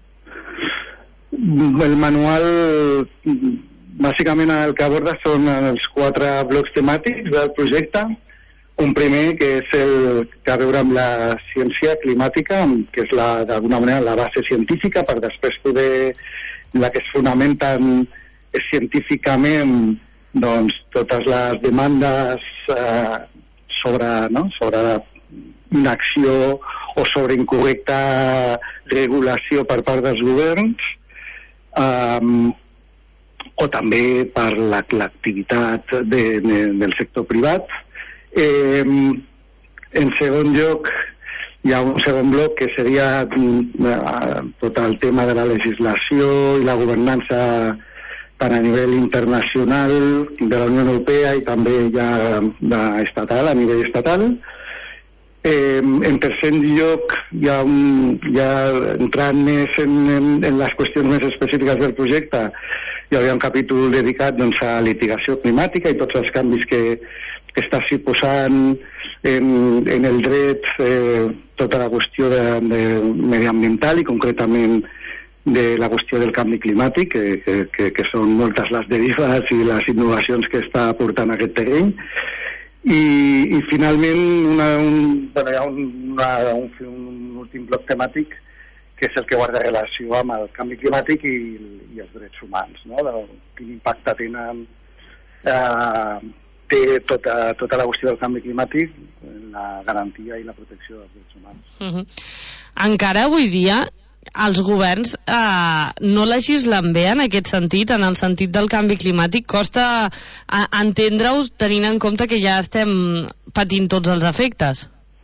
El manual, bàsicament el que aborda són els quatre blocs temàtics del projecte. Un primer, que és el que ha a veure amb la ciència climàtica, que és d'alguna manera la base científica per després poder la que es fonamenten científicament doncs, totes les demandes eh, sobre, no? sobre inacció o sobre incorrecta regulació per part dels governs, eh, o també per l'activitat de, de, del sector privat. Eh, en segon lloc, hi ha un segon bloc que seria eh, tot el tema de la legislació i la governança tant a nivell internacional de la Unió Europea i també ja de estatal, a nivell estatal. Eh, en tercer lloc, hi ha un, ja entrant més en, en, en les qüestions més específiques del projecte, hi havia un capítol dedicat doncs, a litigació climàtica i tots els canvis que, que està suposant en, en el dret, eh, tota la qüestió de, de mediambiental i concretament de la qüestió del canvi climàtic, que, que, que, que són moltes les derives i les innovacions que està aportant aquest terreny. I, i finalment una, un, bueno, hi ha un, una, un, un últim bloc temàtic que és el que guarda relació amb el canvi climàtic i, i els drets humans, no? De, quin impacte tenen eh, té tota, tota la qüestió del canvi climàtic en la garantia i la protecció dels drets humans. Uh-huh. Encara avui dia els governs eh, no legislen bé en aquest sentit, en el sentit del canvi climàtic. Costa eh, entendre-us tenint en compte que ja estem patint tots els efectes.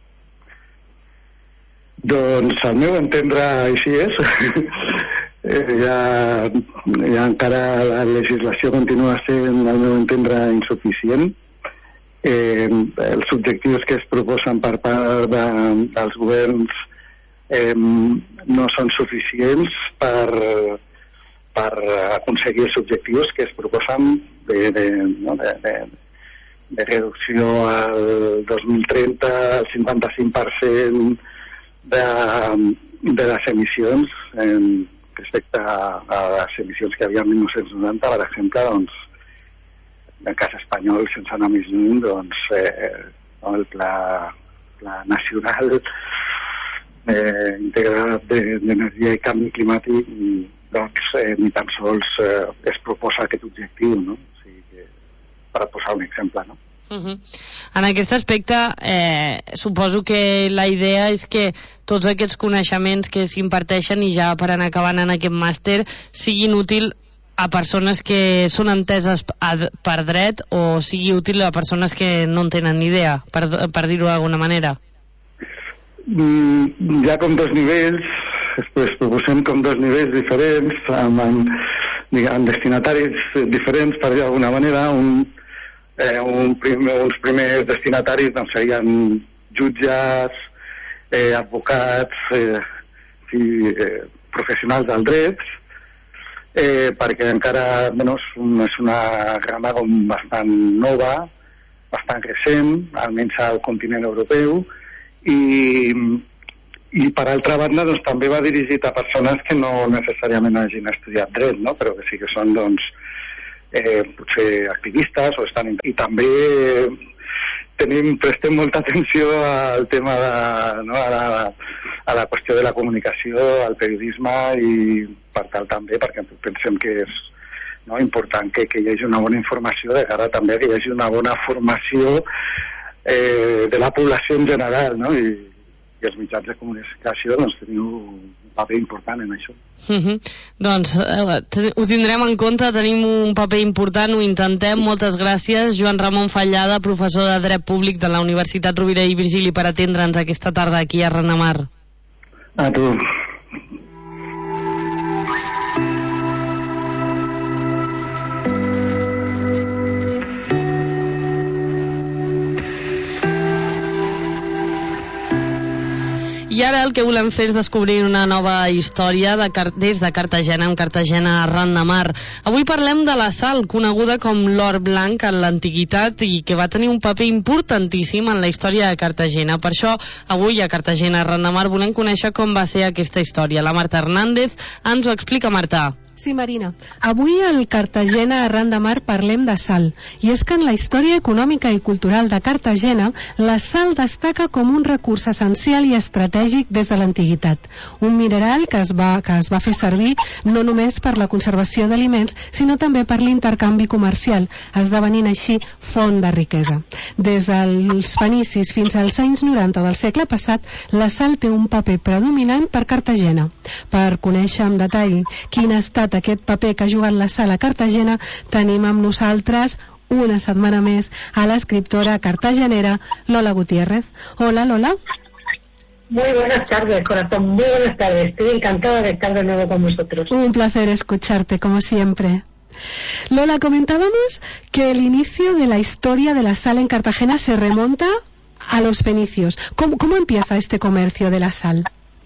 Doncs al meu entendre així és. ja, ja encara la legislació continua sent, al meu entendre, insuficient. Eh, els objectius que es proposen per part de, dels governs Eh, no són suficients per, per aconseguir els objectius que es proposen de, de, no, de, de, de reducció al dos mil trenta al cinquanta-cinc per cent de, de les emissions eh, respecte a, a les emissions que hi havia en mil nou-cents noranta, per exemple, doncs, en el cas espanyol, sense anar més lluny, doncs, eh, el pla, pla nacional Eh, integrat d'energia i canvi climàtic, doncs eh, ni tan sols eh, es proposa aquest objectiu, no? O sigui que, per posar un exemple, no? Uh-huh. En aquest aspecte eh, suposo que la idea és que tots aquests coneixements que s'imparteixen i ja per anar acabant en aquest màster siguin útil a persones que són enteses per dret o sigui útil a persones que no en tenen ni idea, per, per dir-ho d'alguna manera. Mm, hi ha com dos nivells, es proposem com dos nivells diferents, amb, amb, amb destinataris diferents, per dir d'alguna manera. Un, eh, un primer, uns primers destinataris doncs, serien jutges, eh, advocats eh, i eh, professionals del dret, eh, perquè encara bueno, és una rama com bastant nova, bastant recent, almenys al continent europeu, i, i per altra banda doncs, també va dirigit a persones que no necessàriament hagin estudiat dret, no? Però que sí que són doncs, eh, potser activistes o estan... I també tenim, prestem molta atenció al tema de, no? a, la, a la qüestió de la comunicació, al periodisme, i per tal també, perquè pensem que és no, important que, que hi hagi una bona informació, de cara també que hi hagi una bona formació Eh, de la població en general, no? I, i els mitjans de comunicació doncs teniu un paper important en això. Uh-huh. Doncs eh, ho tindrem en compte, tenim un paper important, ho intentem. Moltes gràcies, Joan Ramon Fallada, professor de Dret Públic de la Universitat Rovira i Virgili, per atendre'ns aquesta tarda aquí a Renamar. A tu. I ara el que volem fer és descobrir una nova història de Car des de Cartagena, en Cartagena a Ran de Mar. Avui parlem de la sal, coneguda com l'or blanc en l'antiguitat i que va tenir un paper importantíssim en la història de Cartagena. Per això, avui a Cartagena a Ran de Mar volem conèixer com va ser aquesta història. La Marta Hernández ens ho explica. Marta. Sí, Marina. Avui al Cartagena Arran de Mar parlem de sal. I és que en la història econòmica i cultural de Cartagena, la sal destaca com un recurs essencial i estratègic des de l'antiguitat. Un mineral que es va, que es va fer servir no només per la conservació d'aliments, sinó també per l'intercanvi comercial, esdevenint així font de riquesa. Des dels fenicis fins als anys noranta del segle passat, la sal té un paper predominant per Cartagena. Per conèixer en detall quin ha estat aquest paper que ha jugat la sal a Cartagena, tenim amb nosaltres una setmana més a l'escriptora cartagenera Lola Gutiérrez. Hola, Lola. Muy buenas tardes, corazón, muy buenas tardes. Estoy encantada de estar de nuevo con vosotros. Un placer escucharte, como siempre. Lola, comentábamos que el inicio de la historia de la sal en Cartagena se remonta a los fenicios. ¿Cómo, cómo empieza este comercio de la sal?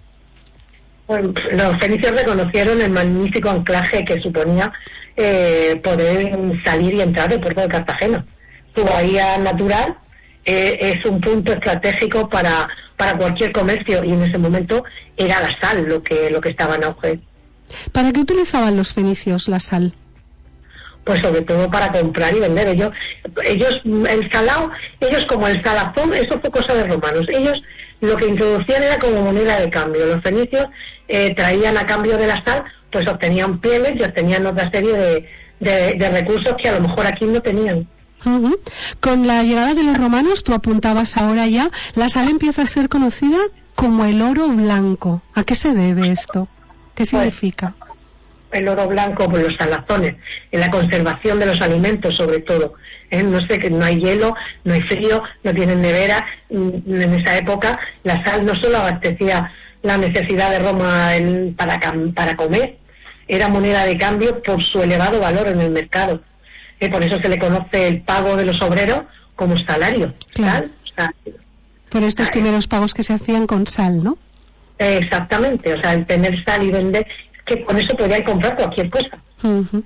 Bueno, los fenicios reconocieron el magnífico anclaje que suponía eh, poder salir y entrar del puerto de Cartagena. Su bahía natural eh, es un punto estratégico para, para cualquier comercio y en ese momento era la sal lo que, lo que estaba en auge. ¿Para qué utilizaban los fenicios la sal? Pues sobre todo para comprar y vender. Ellos, ellos el salao, ellos como el salazón, eso fue cosa de romanos. Ellos lo que introducían era como moneda de cambio. Los fenicios eh, traían a cambio de la sal, pues obtenían pieles y obtenían otra serie de, de, de recursos que a lo mejor aquí no tenían. Uh-huh. Con la llegada de los romanos, tú apuntabas ahora ya, la sal empieza a ser conocida como el oro blanco. ¿A qué se debe esto? ¿Qué significa? Pues, el oro blanco, pues los salazones, en la conservación de los alimentos sobre todo. ¿eh? No sé, que no hay hielo, no hay frío, no tienen nevera. En esa época la sal no solo abastecía la necesidad de Roma el, para, para comer, era moneda de cambio por su elevado valor en el mercado. ¿eh? Por eso se le conoce el pago de los obreros como salario. Claro. Sal, por estos primeros pagos que se hacían con sal, ¿no? Eh, exactamente, o sea, el tener sal y vender, que con eso podían comprar cualquier cosa. Uh-huh.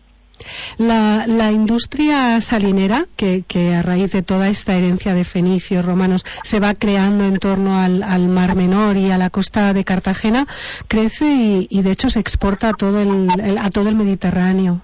La, la industria salinera, que, que a raíz de toda esta herencia de fenicios, romanos, se va creando en torno al, al Mar Menor y a la costa de Cartagena, crece y, y de hecho se exporta a todo el, el, a todo el Mediterráneo.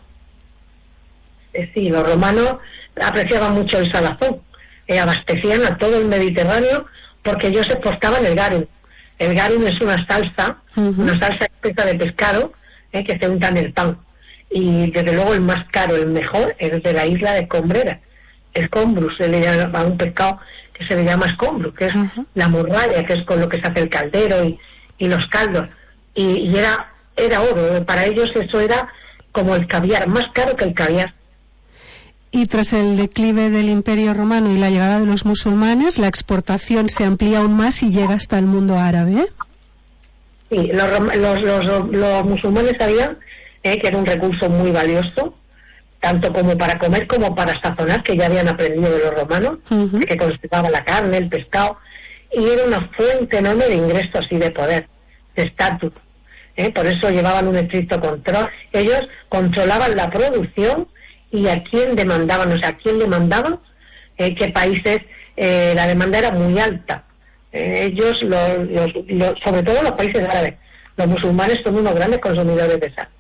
Eh, sí, los romanos apreciaban mucho el salazón, eh, abastecían a todo el Mediterráneo porque ellos exportaban el garum. El garum es una salsa, uh-huh. una salsa espesa de pescado eh, que se unta en el pan. Y desde luego el más caro, el mejor, es de la isla de Escombrera. Escombrus, se le llama a un pescado que se le llama escombrus, que es uh-huh. la morralla, que es con lo que se hace el caldero y, y los caldos. Y, y era, era oro, para ellos eso era como el caviar, más caro que el caviar. Y tras el declive del Imperio Romano y la llegada de los musulmanes, la exportación se amplía aún más y llega hasta el mundo árabe. Sí, los, los, los, los musulmanes sabían eh, que era un recurso muy valioso, tanto como para comer como para sazonar, que ya habían aprendido de los romanos, uh-huh. que conservaba la carne, el pescado, y era una fuente enorme de ingresos y de poder, de estatus. Eh, por eso llevaban un estricto control. Ellos controlaban la producción y a quién demandaban, o sea, a quién demandaban, eh, qué países, eh, la demanda era muy alta. Eh, ellos, los, los, los, sobre todo los países árabes, los musulmanes son unos grandes consumidores de sal.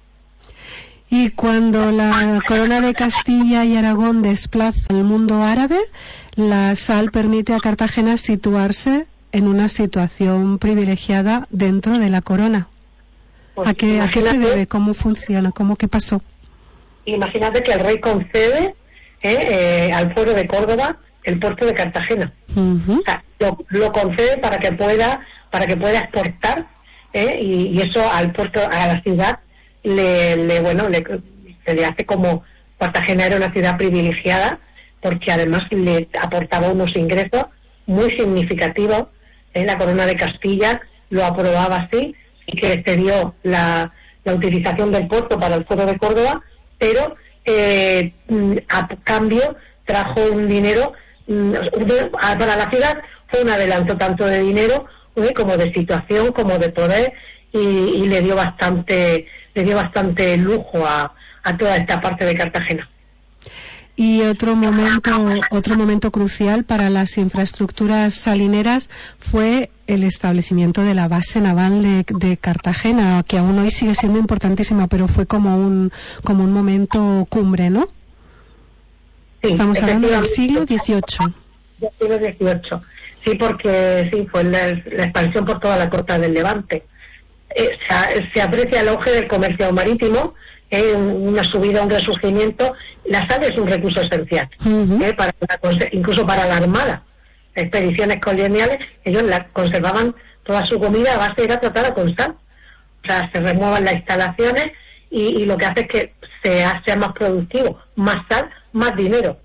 Y cuando la corona de Castilla y Aragón desplaza al mundo árabe, la sal permite a Cartagena situarse en una situación privilegiada dentro de la corona. Pues ¿A qué, ¿A qué se debe? ¿Cómo funciona? ¿Cómo qué pasó? Imagínate que el rey concede eh, eh, al pueblo de Córdoba el puerto de Cartagena. Uh-huh. O sea, lo, lo concede para que pueda para que pueda exportar eh, y, y eso al puerto, a la ciudad le, le bueno le, se le hace como Cartagena era una ciudad privilegiada porque además le aportaba unos ingresos muy significativos. Eh, la corona de Castilla lo aprobaba así y que cedió la, la utilización del puerto para el puerto de Córdoba, pero eh, a cambio trajo un dinero para la ciudad, fue un adelanto tanto de dinero ¿eh? como de situación, como de poder, y, y le dio bastante le dio bastante lujo a, a toda esta parte de Cartagena. Y otro momento, otro momento crucial para las infraestructuras salineras fue el establecimiento de la base naval de, de Cartagena, que aún hoy sigue siendo importantísima, pero fue como un, como un momento cumbre, ¿no? Sí, estamos hablando del siglo dieciocho. Del siglo dieciocho. Sí, porque sí, fue la, la expansión por toda la costa del Levante. Eh, se, se aprecia el auge del comercio marítimo, eh, una subida, un resurgimiento. La sal es un recurso esencial, uh-huh. eh, para la, incluso para la Armada. Expediciones coloniales, ellos la, conservaban toda su comida a base de tratada con sal. O sea, se remuevan las instalaciones y, y lo que hace es que sea, sea más productivo, más sal, más dinero.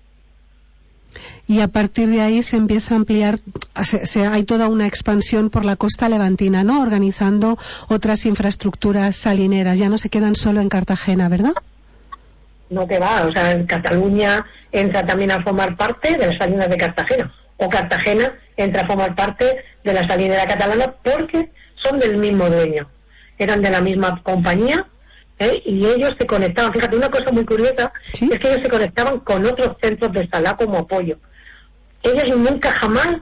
Y a partir de ahí se empieza a ampliar, se, se, hay toda una expansión por la costa levantina, ¿no? Organizando otras infraestructuras salineras, ya no se quedan solo en Cartagena, ¿verdad? No, que va, o sea, en Cataluña entra también a formar parte de las salinas de Cartagena, o Cartagena entra a formar parte de la salinera catalana porque son del mismo dueño, eran de la misma compañía, ¿eh? Y ellos se conectaban. Fíjate, una cosa muy curiosa, ¿sí? Es que ellos se conectaban con otros centros de Salá como apoyo. Ellos nunca jamás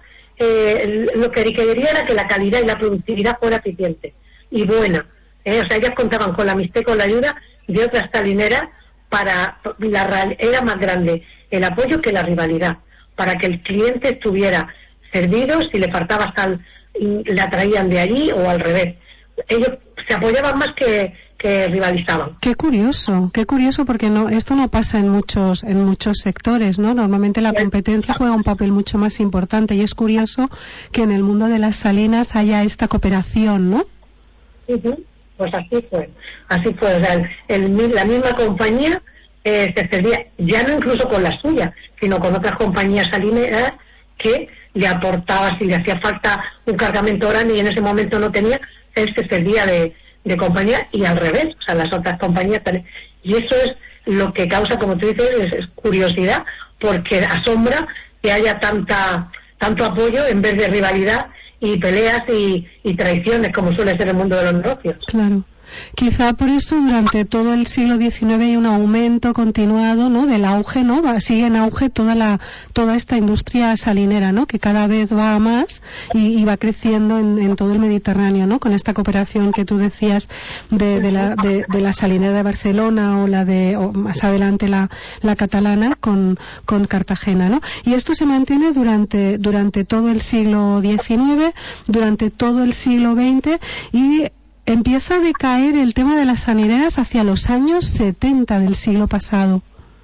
eh, lo que querían era que la calidad y la productividad fuera eficiente y buena, ¿eh? O sea, ellas contaban con la amistad y con la ayuda de otras salineras para la, era más grande el apoyo que la rivalidad, para que el cliente estuviera servido, si le faltaba sal la traían de allí o al revés. Ellos se apoyaban más que, que rivalizaban. Qué curioso, qué curioso, porque no, esto no pasa en muchos en muchos sectores, ¿no? Normalmente la competencia juega un papel mucho más importante y es curioso que en el mundo de las salinas haya esta cooperación, ¿no? Uh-huh. Pues así fue, así fue, o sea, el, el, la misma compañía eh, se servía, ya no incluso con la suya, sino con otras compañías salineras que le aportaba, si le hacía falta un cargamento grande y en ese momento no tenía, él se servía de, de compañía y al revés, o sea, las otras compañías también. Y eso es lo que causa, como tú dices, es, es curiosidad, porque asombra que haya tanta tanto apoyo en vez de rivalidad y peleas y, y traiciones, como suele ser el mundo de los negocios. Claro. Quizá por eso durante todo el siglo diecinueve hay un aumento continuado, ¿no?, del auge, ¿no? Va, sigue en auge toda la toda esta industria salinera, ¿no?, que cada vez va a más y, y va creciendo en, en todo el Mediterráneo, ¿no?, con esta cooperación que tú decías de, de, la, de, de la salinera de Barcelona o la de o más adelante la, la catalana con, con Cartagena, ¿no? Y esto se mantiene durante durante todo el siglo diecinueve, durante todo el siglo veinte y empieza a decaer el tema de las salineras hacia los años setenta del siglo pasado.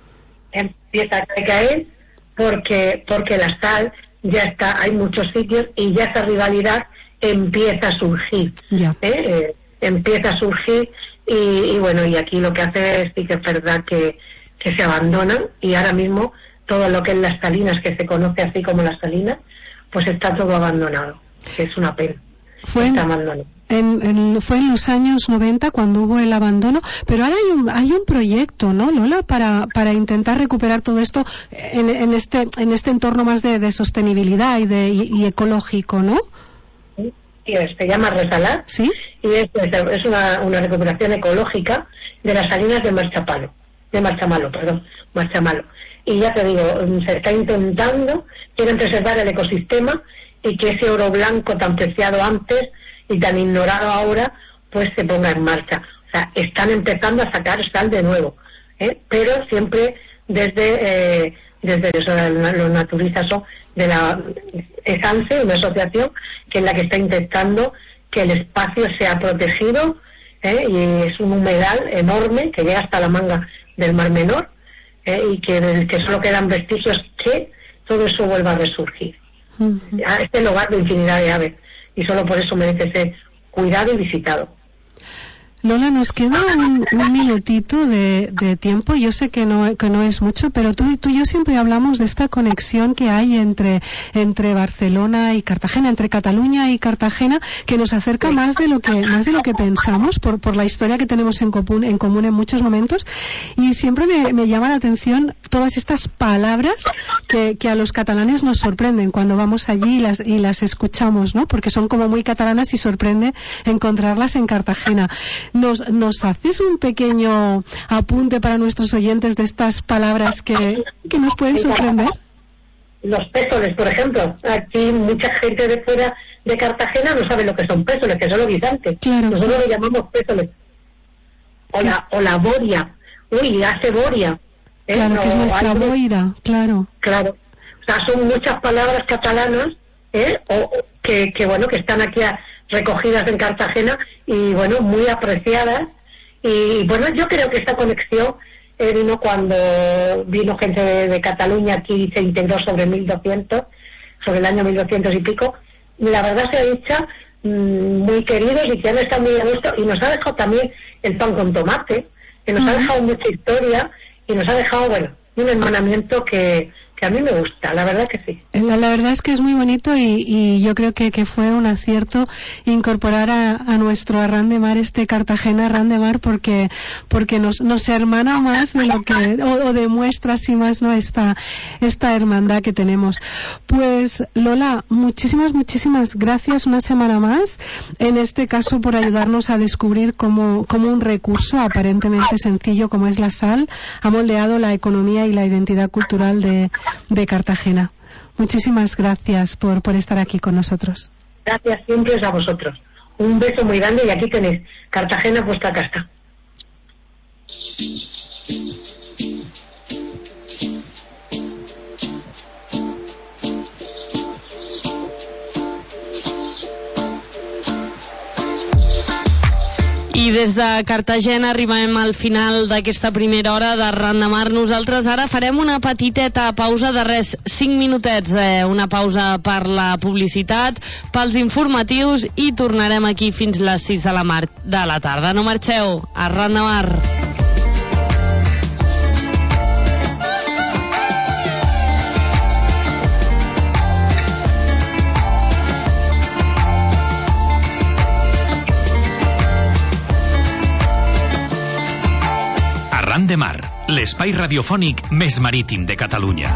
Empieza a decaer porque porque la sal ya está, hay muchos sitios y ya esa rivalidad empieza a surgir. Ya. ¿eh? Eh, empieza a surgir y, y bueno, y aquí lo que hace es, sí que es verdad que, que se abandonan y ahora mismo todo lo que es las salinas, que se conoce así como las salinas, pues está todo abandonado, que es una pena. Fue está abandonado. En, en, fue en los años noventa cuando hubo el abandono, pero ahora hay un, hay un proyecto, ¿no, Lola?, para, para intentar recuperar todo esto en, en este en este entorno más de, de sostenibilidad y, de, y, y ecológico, ¿no? Sí, se llama Resalar. Sí. Y es, es una, una recuperación ecológica de las salinas de Marchapalo, de Marchamalo, perdón, Marchamalo. Y ya te digo, se está intentando, quieren preservar el ecosistema y que ese oro blanco tan preciado antes y tan ignorado ahora, pues se ponga en marcha. O sea, están empezando a sacar sal de nuevo, ¿eh? Pero siempre desde eh, desde eso, los naturistas son de la ESANSE, una asociación que es la que está intentando que el espacio sea protegido, ¿eh? Y es un humedal enorme que llega hasta la manga del Mar Menor, ¿eh? Y que del que solo quedan vestigios, que todo eso vuelva a resurgir. Uh-huh. Es el hogar de infinidad de aves y solo por eso merece ser cuidado y visitado. Lola, nos queda un, un minutito de, de tiempo. Yo sé que no, que no es mucho, pero tú, tú y yo siempre hablamos de esta conexión que hay entre, entre Barcelona y Cartagena, entre Cataluña y Cartagena, que nos acerca más de lo que, más de lo que pensamos por, por la historia que tenemos en común, en común en muchos momentos. Y siempre me, me llama la atención todas estas palabras que, que a los catalanes nos sorprenden cuando vamos allí y las, y las escuchamos, ¿no? Porque son como muy catalanas y sorprende encontrarlas en Cartagena. ¿nos, nos haces un pequeño apunte para nuestros oyentes de estas palabras que, que nos pueden sorprender? Los pésoles, por ejemplo. Aquí mucha gente de fuera de Cartagena no sabe lo que son pésoles, que son los guisantes. Claro, nosotros sí. Lo llamamos pésoles. O la, o la boria. Uy, hace boria. ¿eh? Claro, no, que es nuestra algo... boira, claro. Claro. O sea, son muchas palabras catalanas, ¿eh? o, o, que, que, bueno, que están aquí a, recogidas en Cartagena y, bueno, muy apreciadas. Y, bueno, yo creo que esta conexión eh, vino cuando vino gente de, de Cataluña aquí y se integró sobre mil doscientos, sobre el año mil doscientos y pico. La verdad se ha dicho mmm, muy queridos y que han estado muy a gusto, y nos ha dejado también el pan con tomate, que nos uh-huh. ha dejado mucha historia y nos ha dejado, bueno, un hermanamiento que, que a mí me gusta, la verdad que sí. La, la verdad es que es muy bonito y, y yo creo que, que fue un acierto incorporar a, a nuestro Arran de Mar, este Cartagena Arran de Mar, porque porque nos, nos hermana más de lo que o, o demuestra así más, ¿no?, esta, esta hermandad que tenemos. Pues Lola, muchísimas, muchísimas gracias una semana más, en este caso por ayudarnos a descubrir cómo, cómo un recurso aparentemente sencillo como es la sal ha moldeado la economía y la identidad cultural de de Cartagena. Muchísimas gracias por, por estar aquí con nosotros. Gracias siempre a vosotros. Un beso muy grande y aquí tenéis Cartagena, vuestra casa. I des de Cartagena arribem al final d'aquesta primera hora de Arran de Mar. Nosaltres ara farem una petiteta pausa de res, cinc minutets, eh, una pausa per la publicitat, pels informatius, i tornarem aquí fins les sis de la, mar de la tarda. No marxeu, Arran de Mar. Arran de Mar, l'espai radiofònic més marítim de Catalunya.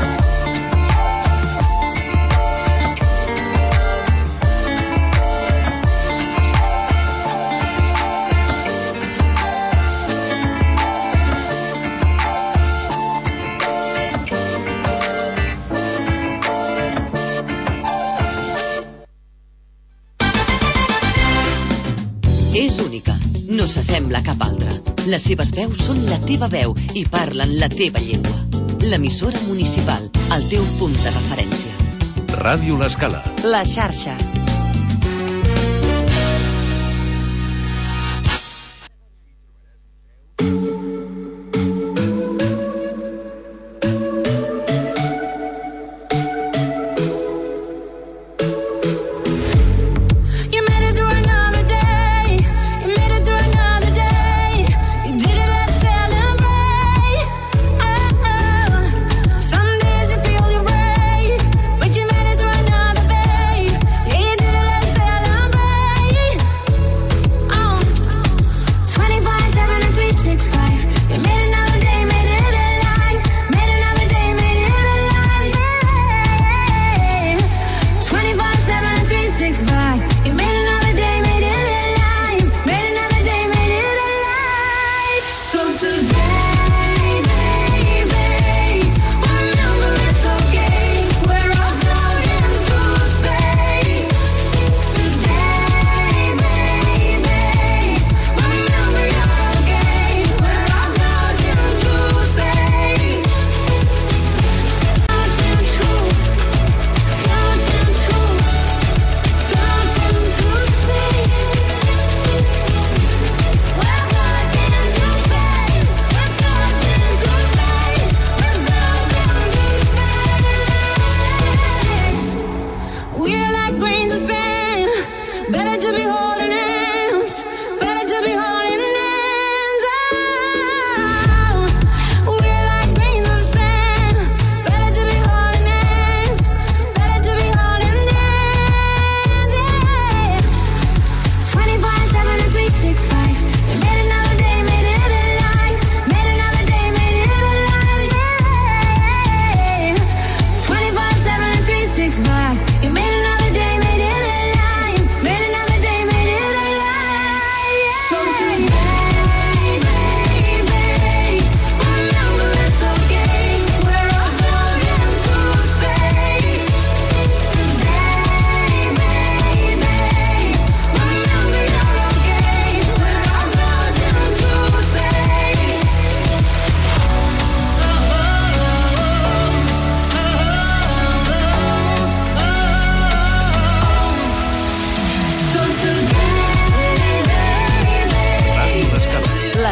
És única, no s'assembla a cap altra. Les seves veus són la teva veu i parlen la teva llengua. L'emissora municipal, el teu punt de referència. Ràdio L'Escala. La xarxa.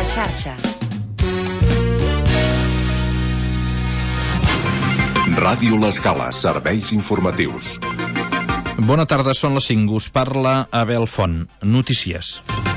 xarxa. Ràdio L'Escala, serveis informatius. Bona tarda, són les cinc. Us parla Abel Font. Notícies.